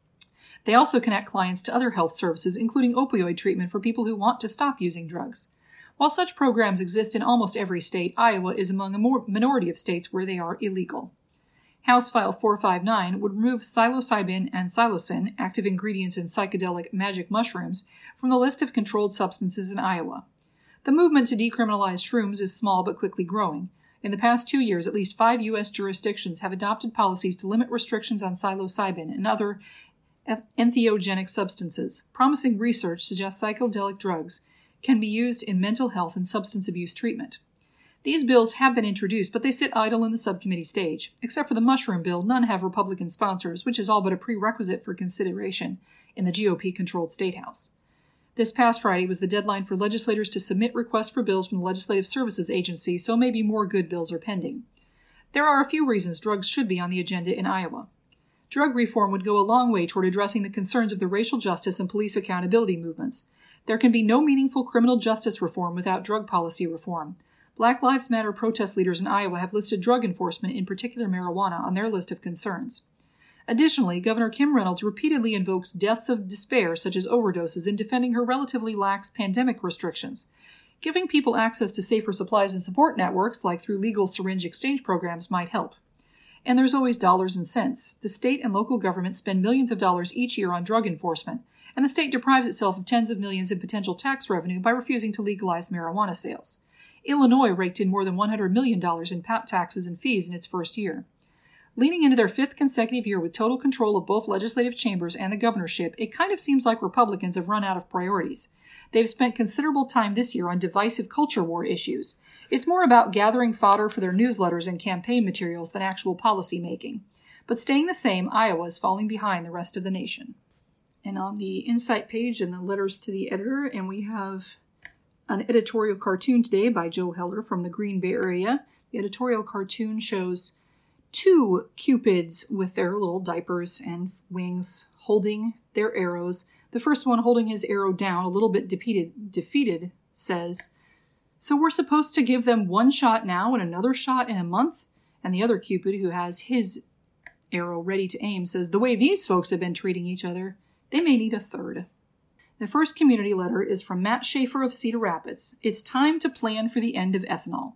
S1: They also connect clients to other health services, including opioid treatment for people who want to stop using drugs. While such programs exist in almost every state, Iowa is among a more minority of states where they are illegal. House File four fifty-nine would remove psilocybin and psilocin, active ingredients in psychedelic magic mushrooms, from the list of controlled substances in Iowa. The movement to decriminalize shrooms is small but quickly growing. In the past two years, at least five U S jurisdictions have adopted policies to limit restrictions on psilocybin and other entheogenic substances. Promising research suggests psychedelic drugs can be used in mental health and substance abuse treatment. These bills have been introduced, but they sit idle in the subcommittee stage. Except for the mushroom bill, none have Republican sponsors, which is all but a prerequisite for consideration in the G O P-controlled State House. This past Friday was the deadline for legislators to submit requests for bills from the Legislative Services Agency, so maybe more good bills are pending. There are a few reasons drugs should be on the agenda in Iowa. Drug reform would go a long way toward addressing the concerns of the racial justice and police accountability movements. There can be no meaningful criminal justice reform without drug policy reform. Black Lives Matter protest leaders in Iowa have listed drug enforcement, in particular marijuana, on their list of concerns. Additionally, Governor Kim Reynolds repeatedly invokes deaths of despair, such as overdoses, in defending her relatively lax pandemic restrictions. Giving people access to safer supplies and support networks, like through legal syringe exchange programs, might help. And there's always dollars and cents. The state and local governments spend millions of dollars each year on drug enforcement, and the state deprives itself of tens of millions in potential tax revenue by refusing to legalize marijuana sales. Illinois raked in more than one hundred million dollars in taxes and fees in its first year. Leaning into their fifth consecutive year with total control of both legislative chambers and the governorship, it kind of seems like Republicans have run out of priorities. They've spent considerable time this year on divisive culture war issues. It's more about gathering fodder for their newsletters and campaign materials than actual policy making. But staying the same, Iowa is falling behind the rest of the nation. And on the Insight page and the letters to the editor, and we have an editorial cartoon today by Joe Heller from the Green Bay area. The editorial cartoon shows two cupids with their little diapers and wings holding their arrows. The first one, holding his arrow down, a little bit defeated, defeated, says, "So we're supposed to give them one shot now and another shot in a month?" And the other cupid, who has his arrow ready to aim, says, "The way these folks have been treating each other, they may need a third." The first community letter is from Matt Schaefer of Cedar Rapids. It's time to plan for the end of ethanol.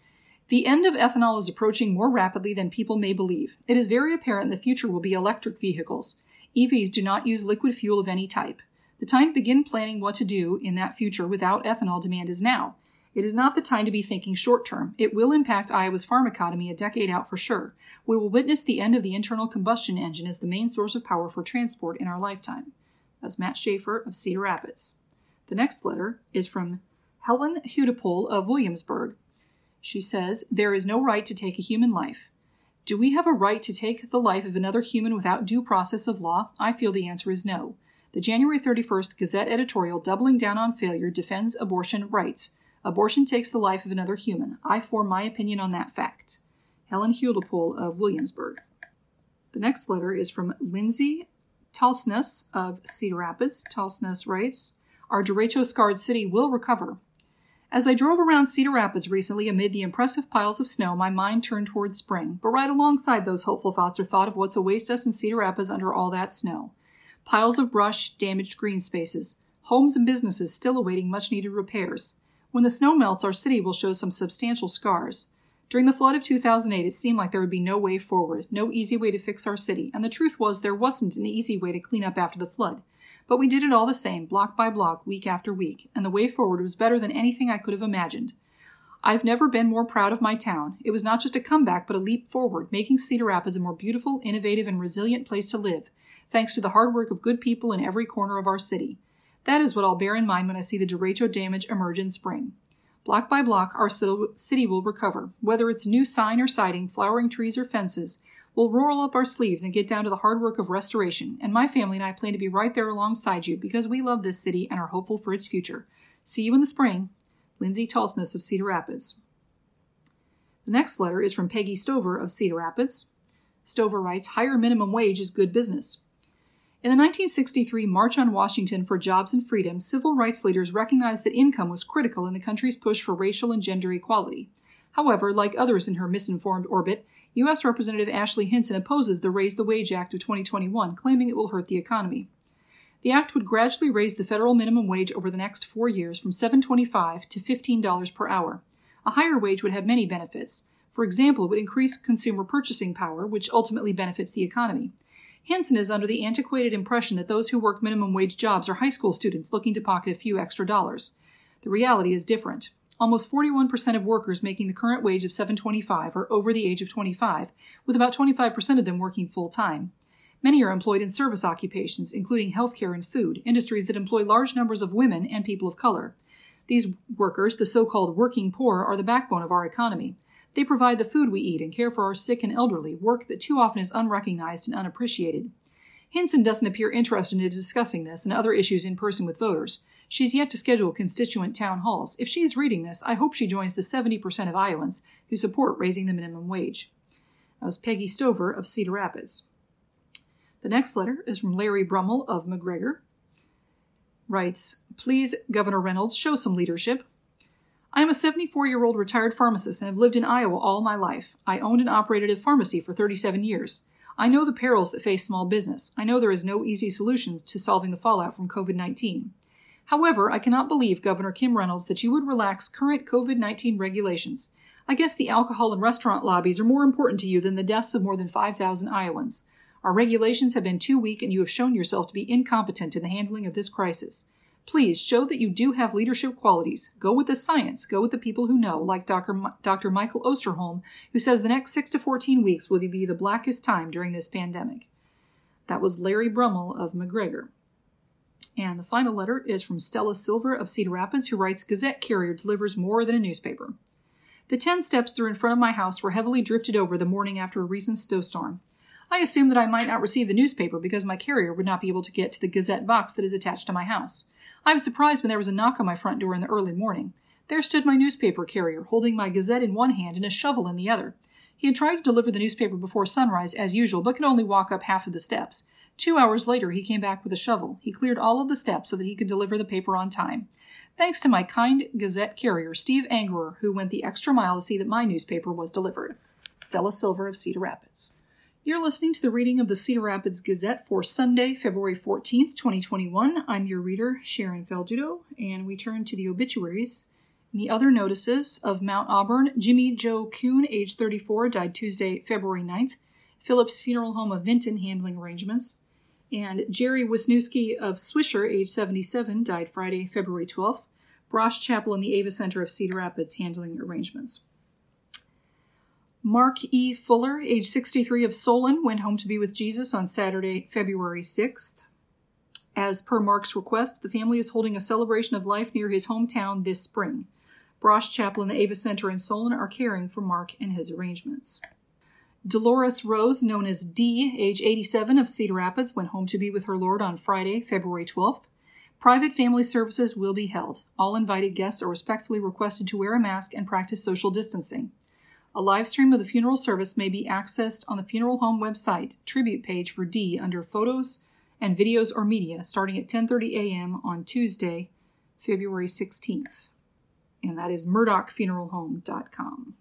S1: The end of ethanol is approaching more rapidly than people may believe. It is very apparent the future will be electric vehicles. E Vs do not use liquid fuel of any type. The time to begin planning what to do in that future without ethanol demand is now. It is not the time to be thinking short term. It will impact Iowa's farm economy a decade out for sure. We will witness the end of the internal combustion engine as the main source of power for transport in our lifetime. That's Matt Schaefer of Cedar Rapids. The next letter is from Helen Hudepole of Williamsburg. She says, "There is no right to take a human life. Do we have a right to take the life of another human without due process of law? I feel the answer is no." The January thirty-first Gazette editorial, doubling down on failure, defends abortion rights. Abortion takes the life of another human. I form my opinion on that fact. Helen Hudepole of Williamsburg. The next letter is from Lindsay Talsness of Cedar Rapids. Talsness writes, "Our derecho-scarred city will recover. As I drove around Cedar Rapids recently amid the impressive piles of snow, my mind turned toward spring. But right alongside those hopeful thoughts are thought of what's awaits us in Cedar Rapids under all that snow. Piles of brush, damaged green spaces, homes and businesses still awaiting much-needed repairs. When the snow melts, our city will show some substantial scars. During the flood of two thousand eight, it seemed like there would be no way forward, no easy way to fix our city, and the truth was there wasn't an easy way to clean up after the flood. But we did it all the same, block by block, week after week, and the way forward was better than anything I could have imagined. I've never been more proud of my town. It was not just a comeback, but a leap forward, making Cedar Rapids a more beautiful, innovative, and resilient place to live, thanks to the hard work of good people in every corner of our city. That is what I'll bear in mind when I see the derecho damage emerge in spring. Block by block, our city will recover. Whether it's new sign or siding, flowering trees or fences, we'll roll up our sleeves and get down to the hard work of restoration, and my family and I plan to be right there alongside you because we love this city and are hopeful for its future. See you in the spring." Lindsay Talsness of Cedar Rapids. The next letter is from Peggy Stover of Cedar Rapids. Stover writes, "Higher minimum wage is good business." In the nineteen sixty-three March on Washington for Jobs and Freedom, civil rights leaders recognized that income was critical in the country's push for racial and gender equality. However, like others in her misinformed orbit, U S Representative Ashley Hinson opposes the Raise the Wage Act of twenty twenty-one, claiming it will hurt the economy. The act would gradually raise the federal minimum wage over the next four years from seven dollars and twenty-five cents to fifteen dollars per hour. A higher wage would have many benefits. For example, it would increase consumer purchasing power, which ultimately benefits the economy. Hinson is under the antiquated impression that those who work minimum wage jobs are high school students looking to pocket a few extra dollars. The reality is different. Almost forty-one percent of workers making the current wage of seven dollars and twenty-five cents are over the age of twenty-five, with about twenty-five percent of them working full-time. Many are employed in service occupations, including healthcare and food, industries that employ large numbers of women and people of color. These workers, the so-called working poor, are the backbone of our economy. They provide the food we eat and care for our sick and elderly, work that too often is unrecognized and unappreciated. Hinson doesn't appear interested in discussing this and other issues in person with voters. She's yet to schedule constituent town halls. If she is reading this, I hope she joins the seventy percent of Iowans who support raising the minimum wage. That was Peggy Stover of Cedar Rapids. The next letter is from Larry Brummel of McGregor. writes, "Please, Governor Reynolds, show some leadership. I am a seventy-four-year-old retired pharmacist and have lived in Iowa all my life. I owned and operated a pharmacy for thirty-seven years. I know the perils that face small business. I know there is no easy solutions to solving the fallout from covid nineteen. However, I cannot believe, Governor Kim Reynolds, that you would relax current covid nineteen regulations. I guess the alcohol and restaurant lobbies are more important to you than the deaths of more than five thousand Iowans. Our regulations have been too weak, and you have shown yourself to be incompetent in the handling of this crisis. Please show that you do have leadership qualities. Go with the science. Go with the people who know, like Doctor M- Doctor Michael Osterholm, who says the next six to fourteen weeks will be the blackest time during this pandemic." That was Larry Brummel of McGregor. And the final letter is from Stella Silver of Cedar Rapids, who writes, "Gazette Carrier delivers more than a newspaper. The ten steps that are in front of my house were heavily drifted over the morning after a recent snowstorm. I assumed that I might not receive the newspaper because my carrier would not be able to get to the Gazette box that is attached to my house. I was surprised when there was a knock on my front door in the early morning. There stood my newspaper carrier, holding my Gazette in one hand and a shovel in the other. He had tried to deliver the newspaper before sunrise, as usual, but could only walk up half of the steps. Two hours later, he came back with a shovel. He cleared all of the steps so that he could deliver the paper on time. Thanks to my kind Gazette carrier, Steve Angerer, who went the extra mile to see that my newspaper was delivered." Stella Silver of Cedar Rapids. You're listening to the reading of the Cedar Rapids Gazette for Sunday, February fourteenth, twenty twenty-one. I'm your reader, Sharon Faldudo, and we turn to the obituaries. And the other notices of Mount Auburn, Jimmy Joe Kuhn, age thirty-four, died Tuesday, February ninth. Phillips Funeral Home of Vinton, handling arrangements. And Jerry Wisniewski of Swisher, age seventy-seven, died Friday, February twelfth. Brosh Chapel in the Ava Center of Cedar Rapids, handling arrangements. Mark E. Fuller, age sixty-three, of Solon, went home to be with Jesus on Saturday, February sixth. As per Mark's request, the family is holding a celebration of life near his hometown this spring. Brosh Chapel and the Ava Center in Solon are caring for Mark and his arrangements. Dolores Rose, known as Dee, age eighty-seven, of Cedar Rapids, went home to be with her Lord on Friday, February twelfth. Private family services will be held. All invited guests are respectfully requested to wear a mask and practice social distancing. A live stream of the funeral service may be accessed on the funeral home website tribute page for Dee under Photos and Videos or Media starting at ten thirty a.m. on Tuesday, February sixteenth. And that is murdoch funeral home dot com.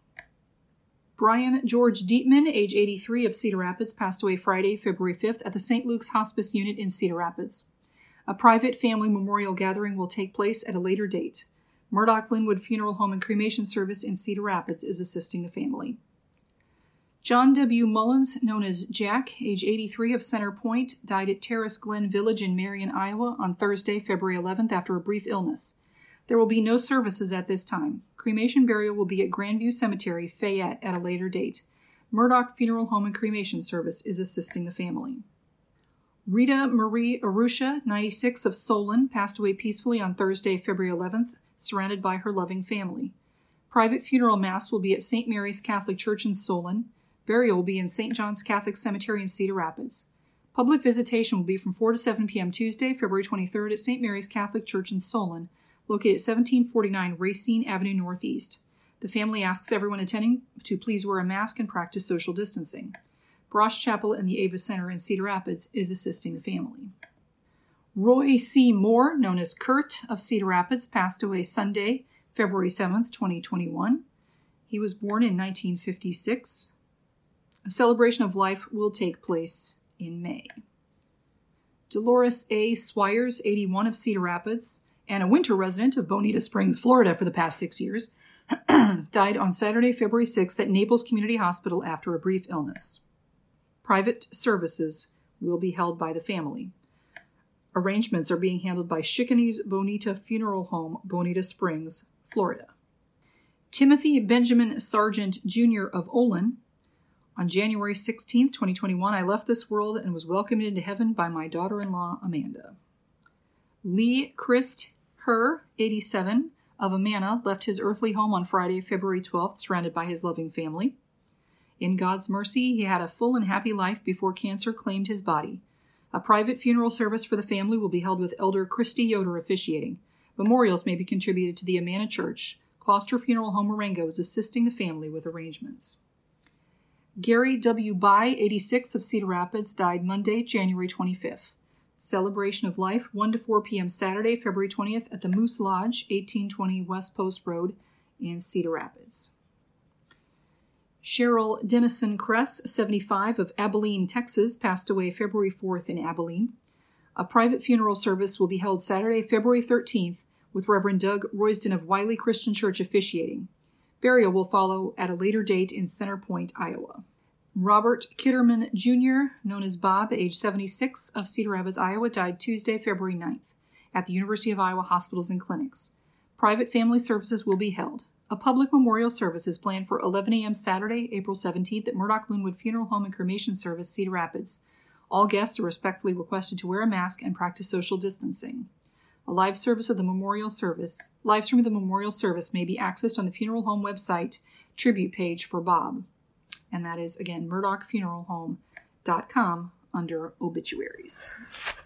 S1: Brian George Dietman, age eighty-three, of Cedar Rapids, passed away Friday, February fifth at the Saint Luke's Hospice Unit in Cedar Rapids. A private family memorial gathering will take place at a later date. Murdoch Linwood Funeral Home and Cremation Service in Cedar Rapids is assisting the family. John W. Mullins, known as Jack, age eighty-three, of Center Point, died at Terrace Glen Village in Marion, Iowa, on Thursday, February eleventh, after a brief illness. There will be no services at this time. Cremation burial will be at Grandview Cemetery, Fayette, at a later date. Murdoch Funeral Home and Cremation Service is assisting the family. Rita Marie Arusha, ninety-six, of Solon, passed away peacefully on Thursday, February eleventh, surrounded by her loving family. Private funeral mass will be at Saint Mary's Catholic Church in Solon. Burial will be in Saint John's Catholic Cemetery in Cedar Rapids. Public visitation will be from four to seven p.m. Tuesday, February twenty-third, at Saint Mary's Catholic Church in Solon, located at seventeen forty-nine Racine Avenue Northeast. The family asks everyone attending to please wear a mask and practice social distancing. Brosh Chapel and the Ava Center in Cedar Rapids is assisting the family. Roy C. Moore, known as Kurt, of Cedar Rapids, passed away Sunday, February seventh, twenty twenty-one. He was born in nineteen fifty-six. A celebration of life will take place in May. Dolores A. Swires, eighty-one, of Cedar Rapids, and a winter resident of Bonita Springs, Florida for the past six years, died on Saturday, February sixth at Naples Community Hospital after a brief illness. Private services will be held by the family. Arrangements are being handled by Chickenies Bonita Funeral Home, Bonita Springs, Florida. Timothy Benjamin Sargent, Junior of Olin. On January sixteenth, twenty twenty-one, I left this world and was welcomed into heaven by my daughter-in-law, Amanda. Lee Christ Herr, eighty-seven, of Amana, left his earthly home on Friday, February twelfth, surrounded by his loving family. In God's mercy, he had a full and happy life before cancer claimed his body. A private funeral service for the family will be held with Elder Christy Yoder officiating. Memorials may be contributed to the Amana Church. Closter Funeral Home Marengo is assisting the family with arrangements. Gary W. By, eighty-six, of Cedar Rapids, died Monday, January twenty-fifth. Celebration of Life, one to four p.m. Saturday, February twentieth at the Moose Lodge, eighteen twenty West Post Road in Cedar Rapids. Cheryl Dennison Kress, seventy-five, of Abilene, Texas, passed away February fourth in Abilene. A private funeral service will be held Saturday, February thirteenth, with Reverend Doug Royston of Wiley Christian Church officiating. Burial will follow at a later date in Center Point, Iowa. Robert Kitterman, Junior, known as Bob, age seventy-six, of Cedar Rapids, Iowa, died Tuesday, February ninth, at the University of Iowa Hospitals and Clinics. Private family services will be held. A public memorial service is planned for eleven a.m. Saturday, April seventeenth, at Murdoch Loonwood Funeral Home and Cremation Service, Cedar Rapids. All guests are respectfully requested to wear a mask and practice social distancing. A live service of the memorial service, live stream of the memorial service may be accessed on the funeral home website tribute page for Bob. And that is, again, murdoch funeral home dot com under obituaries.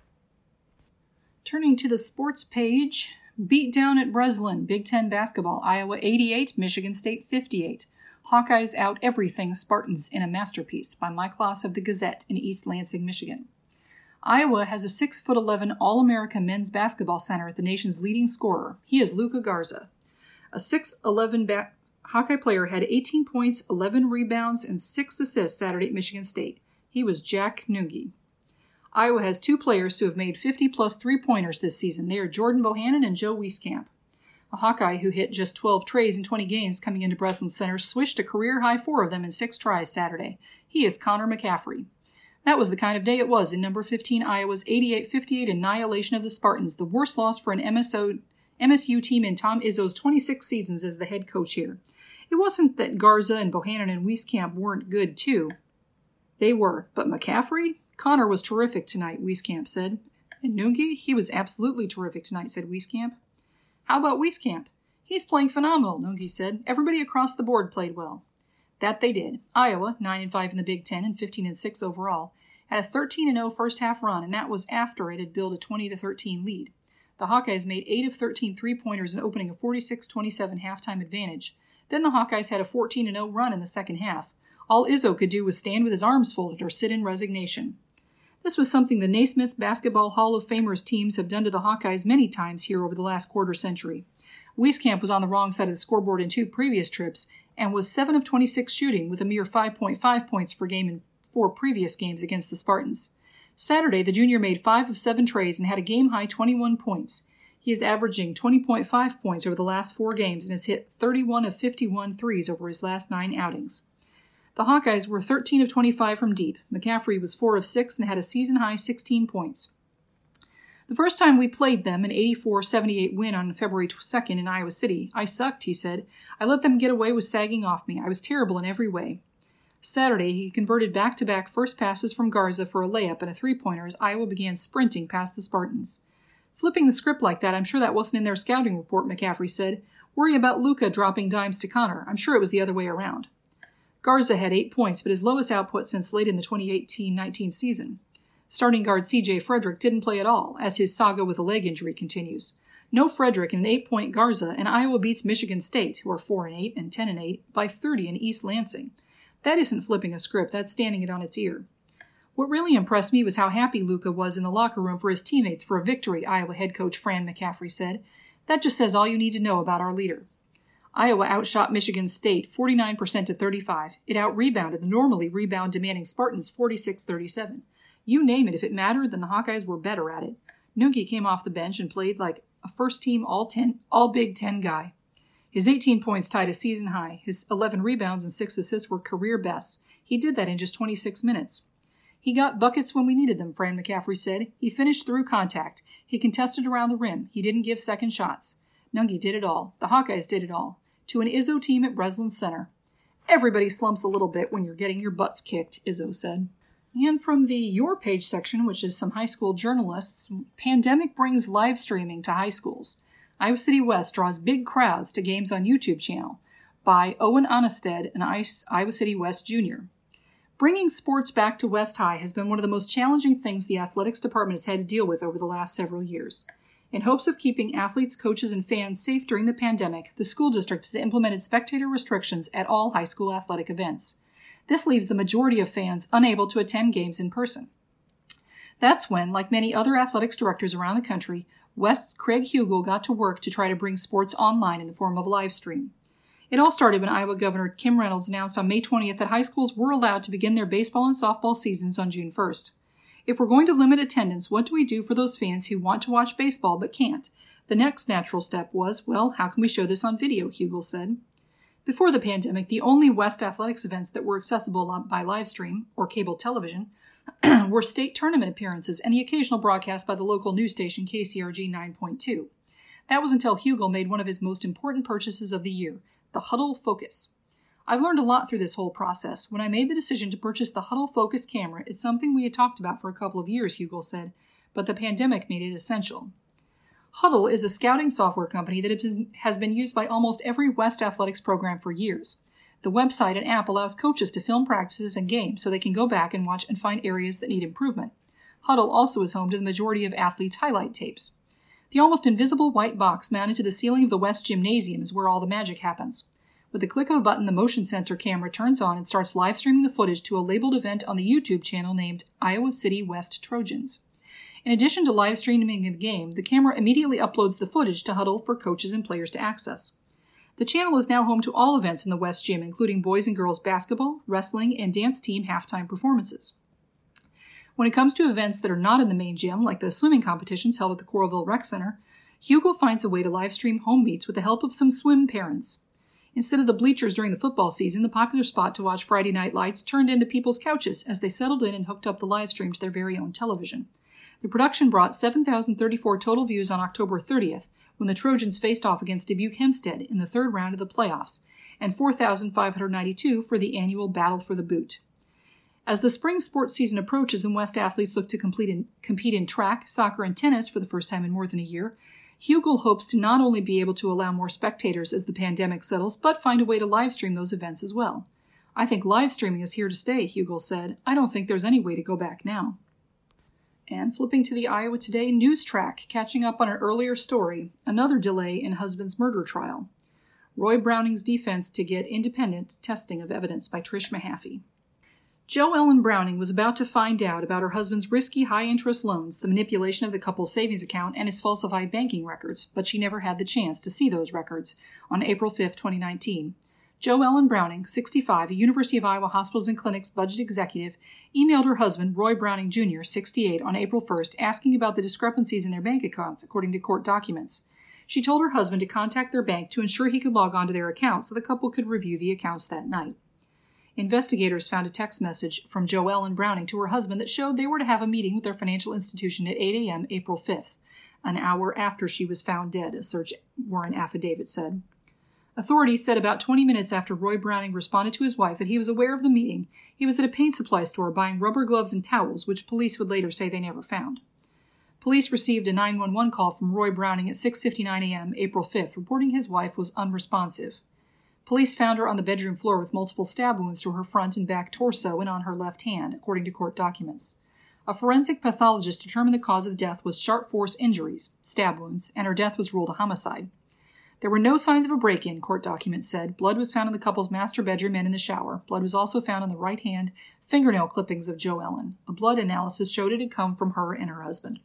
S1: Turning to the sports page, beat down at Breslin, Big Ten basketball, Iowa eighty-eight, Michigan State fifty-eight. Hawkeyes out everything Spartans in a masterpiece by Mike Loss of the Gazette in East Lansing, Michigan. Iowa has a six foot eleven All-America men's basketball center at the nation's leading scorer. He is Luka Garza. A six eleven ba- Hawkeye player had eighteen points, eleven rebounds, and six assists Saturday at Michigan State. He was Jack Nunge. Iowa has two players who have made fifty-plus three-pointers this season. They are Jordan Bohannon and Joe Wieskamp. A Hawkeye who hit just twelve trays in twenty games coming into Breslin Center swished a career-high four of them in six tries Saturday. He is Connor McCaffrey. That was the kind of day it was in number fifteen Iowa's eighty-eight fifty-eight annihilation of the Spartans, the worst loss for an M S O, M S U team in Tom Izzo's twenty-six seasons as the head coach here. It wasn't that Garza and Bohannon and Wieskamp weren't good, too. They were, but McCaffrey? Connor was terrific tonight, Wieskamp said. And Nunge? He was absolutely terrific tonight, said Wieskamp. How about Wieskamp? He's playing phenomenal, Nunge said. Everybody across the board played well. That they did. Iowa, nine and five in the Big Ten and fifteen and six overall, had a thirteen and oh first-half run, and that was after it had built a twenty to thirteen lead. The Hawkeyes made eight of thirteen three-pointers in opening a forty-six twenty-seven halftime advantage. Then the Hawkeyes had a fourteen and oh run in the second half. All Izzo could do was stand with his arms folded or sit in resignation. This was something the Naismith Basketball Hall of Famers teams have done to the Hawkeyes many times here over the last quarter century. Wieskamp was on the wrong side of the scoreboard in two previous trips and was seven of twenty-six shooting with a mere five point five points per game in four previous games against the Spartans. Saturday, the junior made five of seven trays and had a game-high twenty-one points. He is averaging twenty point five points over the last four games and has hit thirty-one of fifty-one threes over his last nine outings. The Hawkeyes were thirteen of twenty-five from deep. McCaffrey was four of six and had a season-high sixteen points. The first time we played them, an eighty-four seventy-eight win on February second in Iowa City, I sucked, he said. I let them get away with sagging off me. I was terrible in every way. Saturday, he converted back-to-back first passes from Garza for a layup and a three-pointer as Iowa began sprinting past the Spartans. Flipping the script like that, I'm sure that wasn't in their scouting report, McCaffrey said. Worry about Luka dropping dimes to Connor. I'm sure it was the other way around. Garza had eight points, but his lowest output since late in the twenty eighteen nineteen season. Starting guard C J Frederick didn't play at all, as his saga with a leg injury continues. No Frederick and an eight-point Garza, and Iowa beats Michigan State, who are four and eight and ten and eight, by thirty in East Lansing. That isn't flipping a script, that's standing it on its ear. What really impressed me was how happy Luka was in the locker room for his teammates for a victory, Iowa head coach Fran McCaffrey said. That just says all you need to know about our leader. Iowa outshot Michigan State forty-nine percent to thirty-five. It out-rebounded the normally rebound-demanding Spartans forty-six thirty-seven. You name it, if it mattered, then the Hawkeyes were better at it. Nunge came off the bench and played like a first-team all-ten, all-Big Ten guy. His eighteen points tied a season high. His eleven rebounds and six assists were career bests. He did that in just twenty-six minutes. He got buckets when we needed them, Fran McCaffrey said. He finished through contact. He contested around the rim. He didn't give second shots. Nunge did it all. The Hawkeyes did it all. To an Izzo team at Breslin Center. Everybody slumps a little bit when you're getting your butts kicked, Izzo said. And from the Your Page section, which is some high school journalists, pandemic brings live streaming to high schools. Iowa City West draws big crowds to games on YouTube channel by Owen Onnested and Iowa City West Junior Bringing sports back to West High has been one of the most challenging things the athletics department has had to deal with over the last several years. In hopes of keeping athletes, coaches, and fans safe during the pandemic, the school district has implemented spectator restrictions at all high school athletic events. This leaves the majority of fans unable to attend games in person. That's when, like many other athletics directors around the country, West's Craig Hugel got to work to try to bring sports online in the form of a live stream. It all started when Iowa Governor Kim Reynolds announced on May twentieth that high schools were allowed to begin their baseball and softball seasons on June first. If we're going to limit attendance, what do we do for those fans who want to watch baseball but can't? The next natural step was, well, how can we show this on video, Hugel said. Before the pandemic, the only West athletics events that were accessible by live stream, or cable television, were state tournament appearances and the occasional broadcast by the local news station K C R G nine point two. That was until Hugel made one of his most important purchases of the year, the Hudl Focus. I've learned a lot through this whole process. When I made the decision to purchase the Hudl Focus camera, it's something we had talked about for a couple of years, Hugel said, but the pandemic made it essential. Hudl is a scouting software company that has been used by almost every West athletics program for years. The website and app allows coaches to film practices and games so they can go back and watch and find areas that need improvement. Hudl also is home to the majority of athletes' highlight tapes. The almost invisible white box mounted to the ceiling of the West Gymnasium is where all the magic happens. With the click of a button, the motion sensor camera turns on and starts live streaming the footage to a labeled event on the YouTube channel named Iowa City West Trojans. In addition to live streaming the game, the camera immediately uploads the footage to Hudl for coaches and players to access. The channel is now home to all events in the West Gym, including boys and girls basketball, wrestling, and dance team halftime performances. When it comes to events that are not in the main gym, like the swimming competitions held at the Coralville Rec Center, Hugel finds a way to live stream home meets with the help of some swim parents. Instead of the bleachers during the football season, the popular spot to watch Friday Night Lights turned into people's couches as they settled in and hooked up the live stream to their very own television. The production brought seven thousand thirty-four total views on October thirtieth, when the Trojans faced off against Dubuque Hempstead in the third round of the playoffs, and four thousand five hundred ninety-two for the annual Battle for the Boot. As the spring sports season approaches and West athletes look to complete in, compete in track, soccer, and tennis for the first time in more than a year, Hugel hopes to not only be able to allow more spectators as the pandemic settles, but find a way to live stream those events as well. I think live streaming is here to stay, Hugel said. I don't think there's any way to go back now. And flipping to the Iowa Today news track, catching up on an earlier story, another delay in husband's murder trial. Roy Browning's defense to get independent testing of evidence by Trish Mahaffey. Jo Ellen Browning was about to find out about her husband's risky high-interest loans, the manipulation of the couple's savings account, and his falsified banking records, but she never had the chance to see those records on April fifth, twenty nineteen. Jo Ellen Browning, sixty-five, a University of Iowa Hospitals and Clinics budget executive, emailed her husband, Roy Browning Junior, sixty-eight, on April first, asking about the discrepancies in their bank accounts, according to court documents. She told her husband to contact their bank to ensure he could log on to their account so the couple could review the accounts that night. Investigators found a text message from Jo Ellen Browning to her husband that showed they were to have a meeting with their financial institution at eight a.m. April fifth, an hour after she was found dead, a search warrant affidavit said. Authorities said about twenty minutes after Roy Browning responded to his wife that he was aware of the meeting, he was at a paint supply store buying rubber gloves and towels, which police would later say they never found. Police received a nine one one call from Roy Browning at six fifty-nine a.m. April fifth, reporting his wife was unresponsive. Police found her on the bedroom floor with multiple stab wounds to her front and back torso and on her left hand, according to court documents. A forensic pathologist determined the cause of death was sharp force injuries, stab wounds, and her death was ruled a homicide. There were no signs of a break-in, court documents said. Blood was found in the couple's master bedroom and in the shower. Blood was also found on the right hand fingernail clippings of Jo Ellen. A blood analysis showed it had come from her and her husband.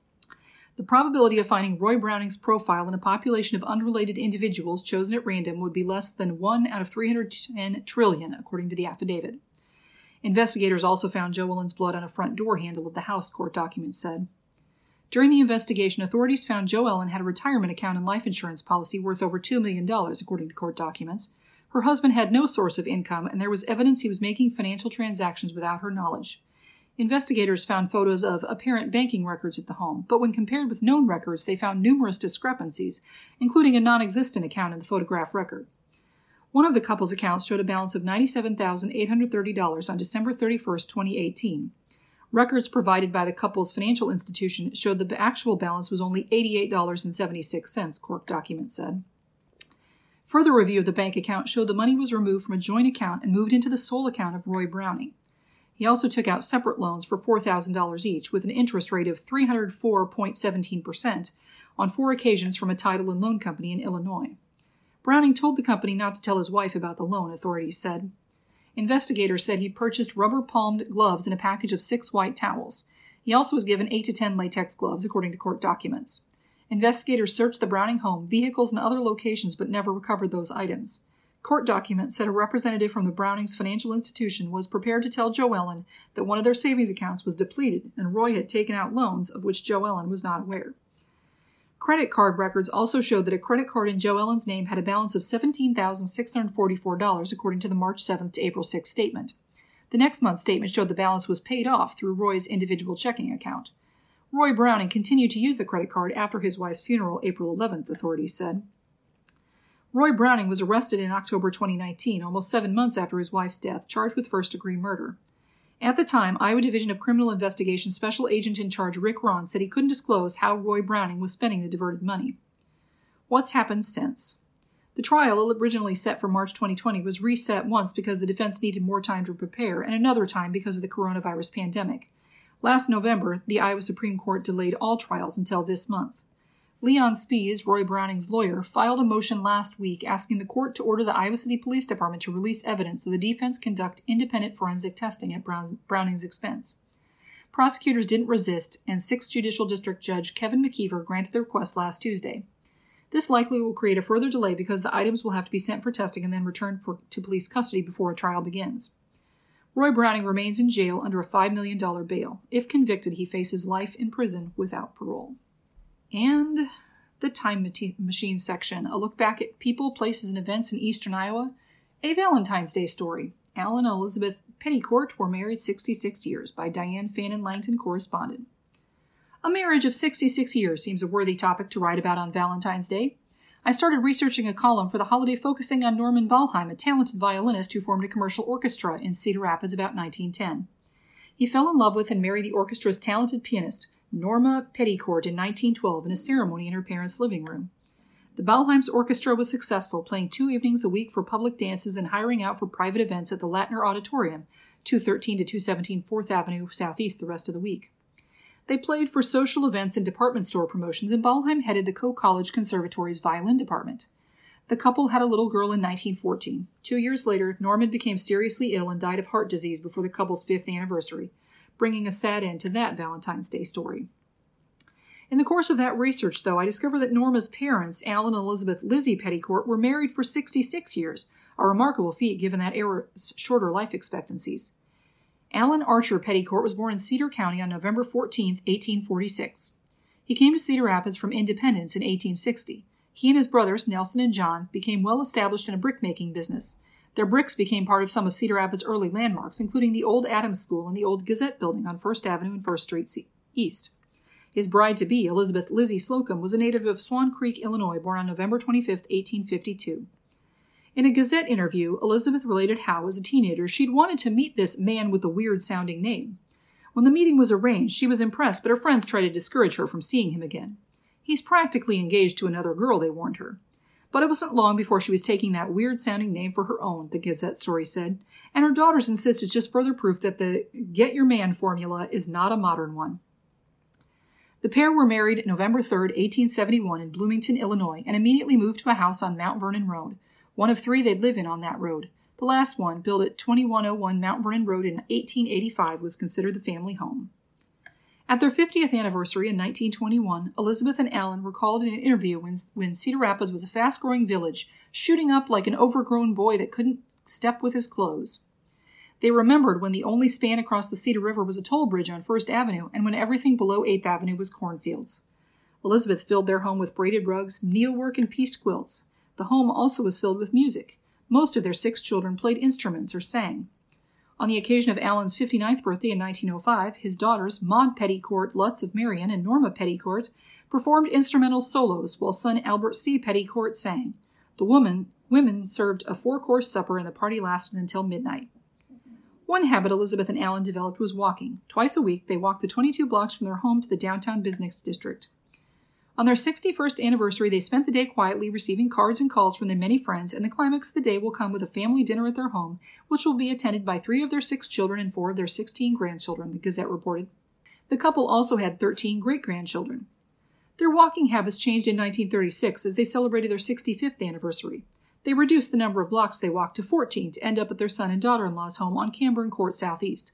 S1: The probability of finding Roy Browning's profile in a population of unrelated individuals chosen at random would be less than one out of three hundred ten trillion, according to the affidavit. Investigators also found Jo Ellen's blood on a front door handle of the house, court documents said. During the investigation, authorities found Jo Ellen had a retirement account and life insurance policy worth over two million dollars, according to court documents. Her husband had no source of income, and there was evidence he was making financial transactions without her knowledge. Investigators found photos of apparent banking records at the home, but when compared with known records, they found numerous discrepancies, including a non-existent account in the photograph record. One of the couple's accounts showed a balance of ninety-seven thousand eight hundred thirty dollars on December thirty-first, twenty eighteen. Records provided by the couple's financial institution showed the actual balance was only eighty-eight dollars and seventy-six cents, court documents said. Further review of the bank account showed the money was removed from a joint account and moved into the sole account of Roy Browning. He also took out separate loans for four thousand dollars each, with an interest rate of three hundred four point one seven percent on four occasions from a title and loan company in Illinois. Browning told the company not to tell his wife about the loan, authorities said. Investigators said he purchased rubber-palmed gloves and a package of six white towels. He also was given eight to ten latex gloves, according to court documents. Investigators searched the Browning home, vehicles, and other locations, but never recovered those items. Court documents said a representative from the Brownings' financial institution was prepared to tell Joe Ellen that one of their savings accounts was depleted and Roy had taken out loans of which Joe Ellen was not aware. Credit card records also showed that a credit card in Joe Ellen's name had a balance of seventeen thousand six hundred forty-four dollars, according to the March seventh to April sixth statement. The next month's statement showed the balance was paid off through Roy's individual checking account. Roy Browning continued to use the credit card after his wife's funeral April eleventh, authorities said. Roy Browning was arrested in October twenty nineteen, almost seven months after his wife's death, charged with first-degree murder. At the time, Iowa Division of Criminal Investigation Special Agent in Charge Rick Ron said he couldn't disclose how Roy Browning was spending the diverted money. What's happened since? The trial, originally set for March twenty twenty, was reset once because the defense needed more time to prepare, and another time because of the coronavirus pandemic. Last November, the Iowa Supreme Court delayed all trials until this month. Leon Spies, Roy Browning's lawyer, filed a motion last week asking the court to order the Iowa City Police Department to release evidence so the defense conduct independent forensic testing at Brown- Browning's expense. Prosecutors didn't resist, and sixth Judicial District Judge Kevin McKeever granted the request last Tuesday. This likely will create a further delay because the items will have to be sent for testing and then returned for, to police custody before a trial begins. Roy Browning remains in jail under a five million dollars bail. If convicted, he faces life in prison without parole. And the Time Machine section, a look back at people, places, and events in eastern Iowa. A Valentine's Day story. Alan and Elizabeth Pettycourt were married sixty-six years, by Diane Fannin Langton, correspondent. A marriage of sixty-six years seems a worthy topic to write about on Valentine's Day. I started researching a column for the holiday focusing on Norman Ballheim, a talented violinist who formed a commercial orchestra in Cedar Rapids about nineteen ten. He fell in love with and married the orchestra's talented pianist, Norma Pettycourt, in nineteen twelve in a ceremony in her parents' living room. The Ballheim's orchestra was successful, playing two evenings a week for public dances and hiring out for private events at the Latner Auditorium, two thirteen to two seventeen fourth Avenue Southeast the rest of the week. They played for social events and department store promotions, and Ballheim headed the Coe College Conservatory's violin department. The couple had a little girl in nineteen fourteen. Two years later, Norman became seriously ill and died of heart disease before the couple's fifth anniversary, bringing a sad end to that Valentine's Day story. In the course of that research, though, I discovered that Norma's parents, Alan and Elizabeth Lizzie Pettycourt, were married for sixty-six years, a remarkable feat given that era's shorter life expectancies. Alan Archer Pettycourt was born in Cedar County on November fourteenth, eighteen forty-six. He came to Cedar Rapids from Independence in eighteen sixty. He and his brothers, Nelson and John, became well established in a brickmaking business. Their bricks became part of some of Cedar Rapids' early landmarks, including the old Adams School and the old Gazette building on First Avenue and First Street East. His bride-to-be, Elizabeth Lizzie Slocum, was a native of Swan Creek, Illinois, born on November twenty-fifth, eighteen fifty-two. In a Gazette interview, Elizabeth related how, as a teenager, she'd wanted to meet this man with the weird-sounding name. When the meeting was arranged, she was impressed, but her friends tried to discourage her from seeing him again. He's practically engaged to another girl, they warned her. But it wasn't long before she was taking that weird-sounding name for her own, the Gazette story said, and her daughters insist it's just further proof that the get-your-man formula is not a modern one. The pair were married November third, eighteen seventy-one in Bloomington, Illinois, and immediately moved to a house on Mount Vernon Road, one of three they'd live in on that road. The last one, built at twenty-one oh one Mount Vernon Road in eighteen eighty-five, was considered the family home. At their fiftieth anniversary in nineteen twenty-one, Elizabeth and Alan recalled in an interview when, when Cedar Rapids was a fast-growing village, shooting up like an overgrown boy that couldn't step with his clothes. They remembered when the only span across the Cedar River was a toll bridge on First Avenue, and when everything below eighth Avenue was cornfields. Elizabeth filled their home with braided rugs, needlework, and pieced quilts. The home also was filled with music. Most of their six children played instruments or sang. On the occasion of Alan's fifty-ninth birthday in nineteen oh five, his daughters, Maud Pettycourt Lutz of Marion and Norma Pettycourt, performed instrumental solos while son Albert C. Pettycourt sang. The woman, women served a four-course supper and the party lasted until midnight. One habit Elizabeth and Alan developed was walking. Twice a week, they walked the twenty-two blocks from their home to the downtown business district. On their sixty-first anniversary, they spent the day quietly receiving cards and calls from their many friends, and the climax of the day will come with a family dinner at their home, which will be attended by three of their six children and four of their sixteen grandchildren, the Gazette reported. The couple also had thirteen great-grandchildren. Their walking habits changed in nineteen thirty-six as they celebrated their sixty-fifth anniversary. They reduced the number of blocks they walked to fourteen to end up at their son and daughter-in-law's home on Camburn Court Southeast.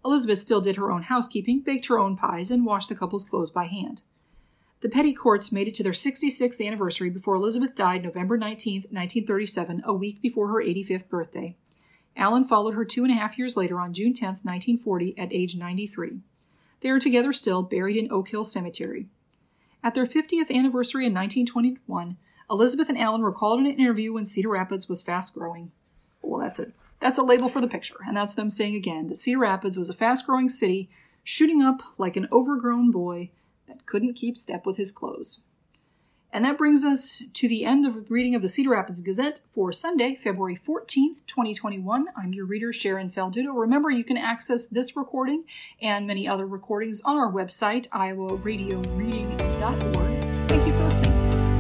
S1: Elizabeth still did her own housekeeping, baked her own pies, and washed the couple's clothes by hand. The Petticourts made it to their sixty-sixth anniversary before Elizabeth died November nineteenth, nineteen thirty-seven, a week before her eighty-fifth birthday. Alan followed her two and a half years later on June tenth, nineteen forty, at age ninety-three. They are together still, buried in Oak Hill Cemetery. At their fiftieth anniversary in nineteen twenty-one, Elizabeth and Alan recalled in an interview when Cedar Rapids was fast growing. Well, that's it. That's a label for the picture, and that's them saying again that Cedar Rapids was a fast-growing city, shooting up like an overgrown boy that couldn't keep step with his clothes. And that brings us to the end of reading of the Cedar Rapids Gazette for Sunday, February fourteenth, twenty twenty-one. I'm your reader, Sharon Faldudo. Remember, you can access this recording and many other recordings on our website, iowa radio reading dot org. Thank you for listening.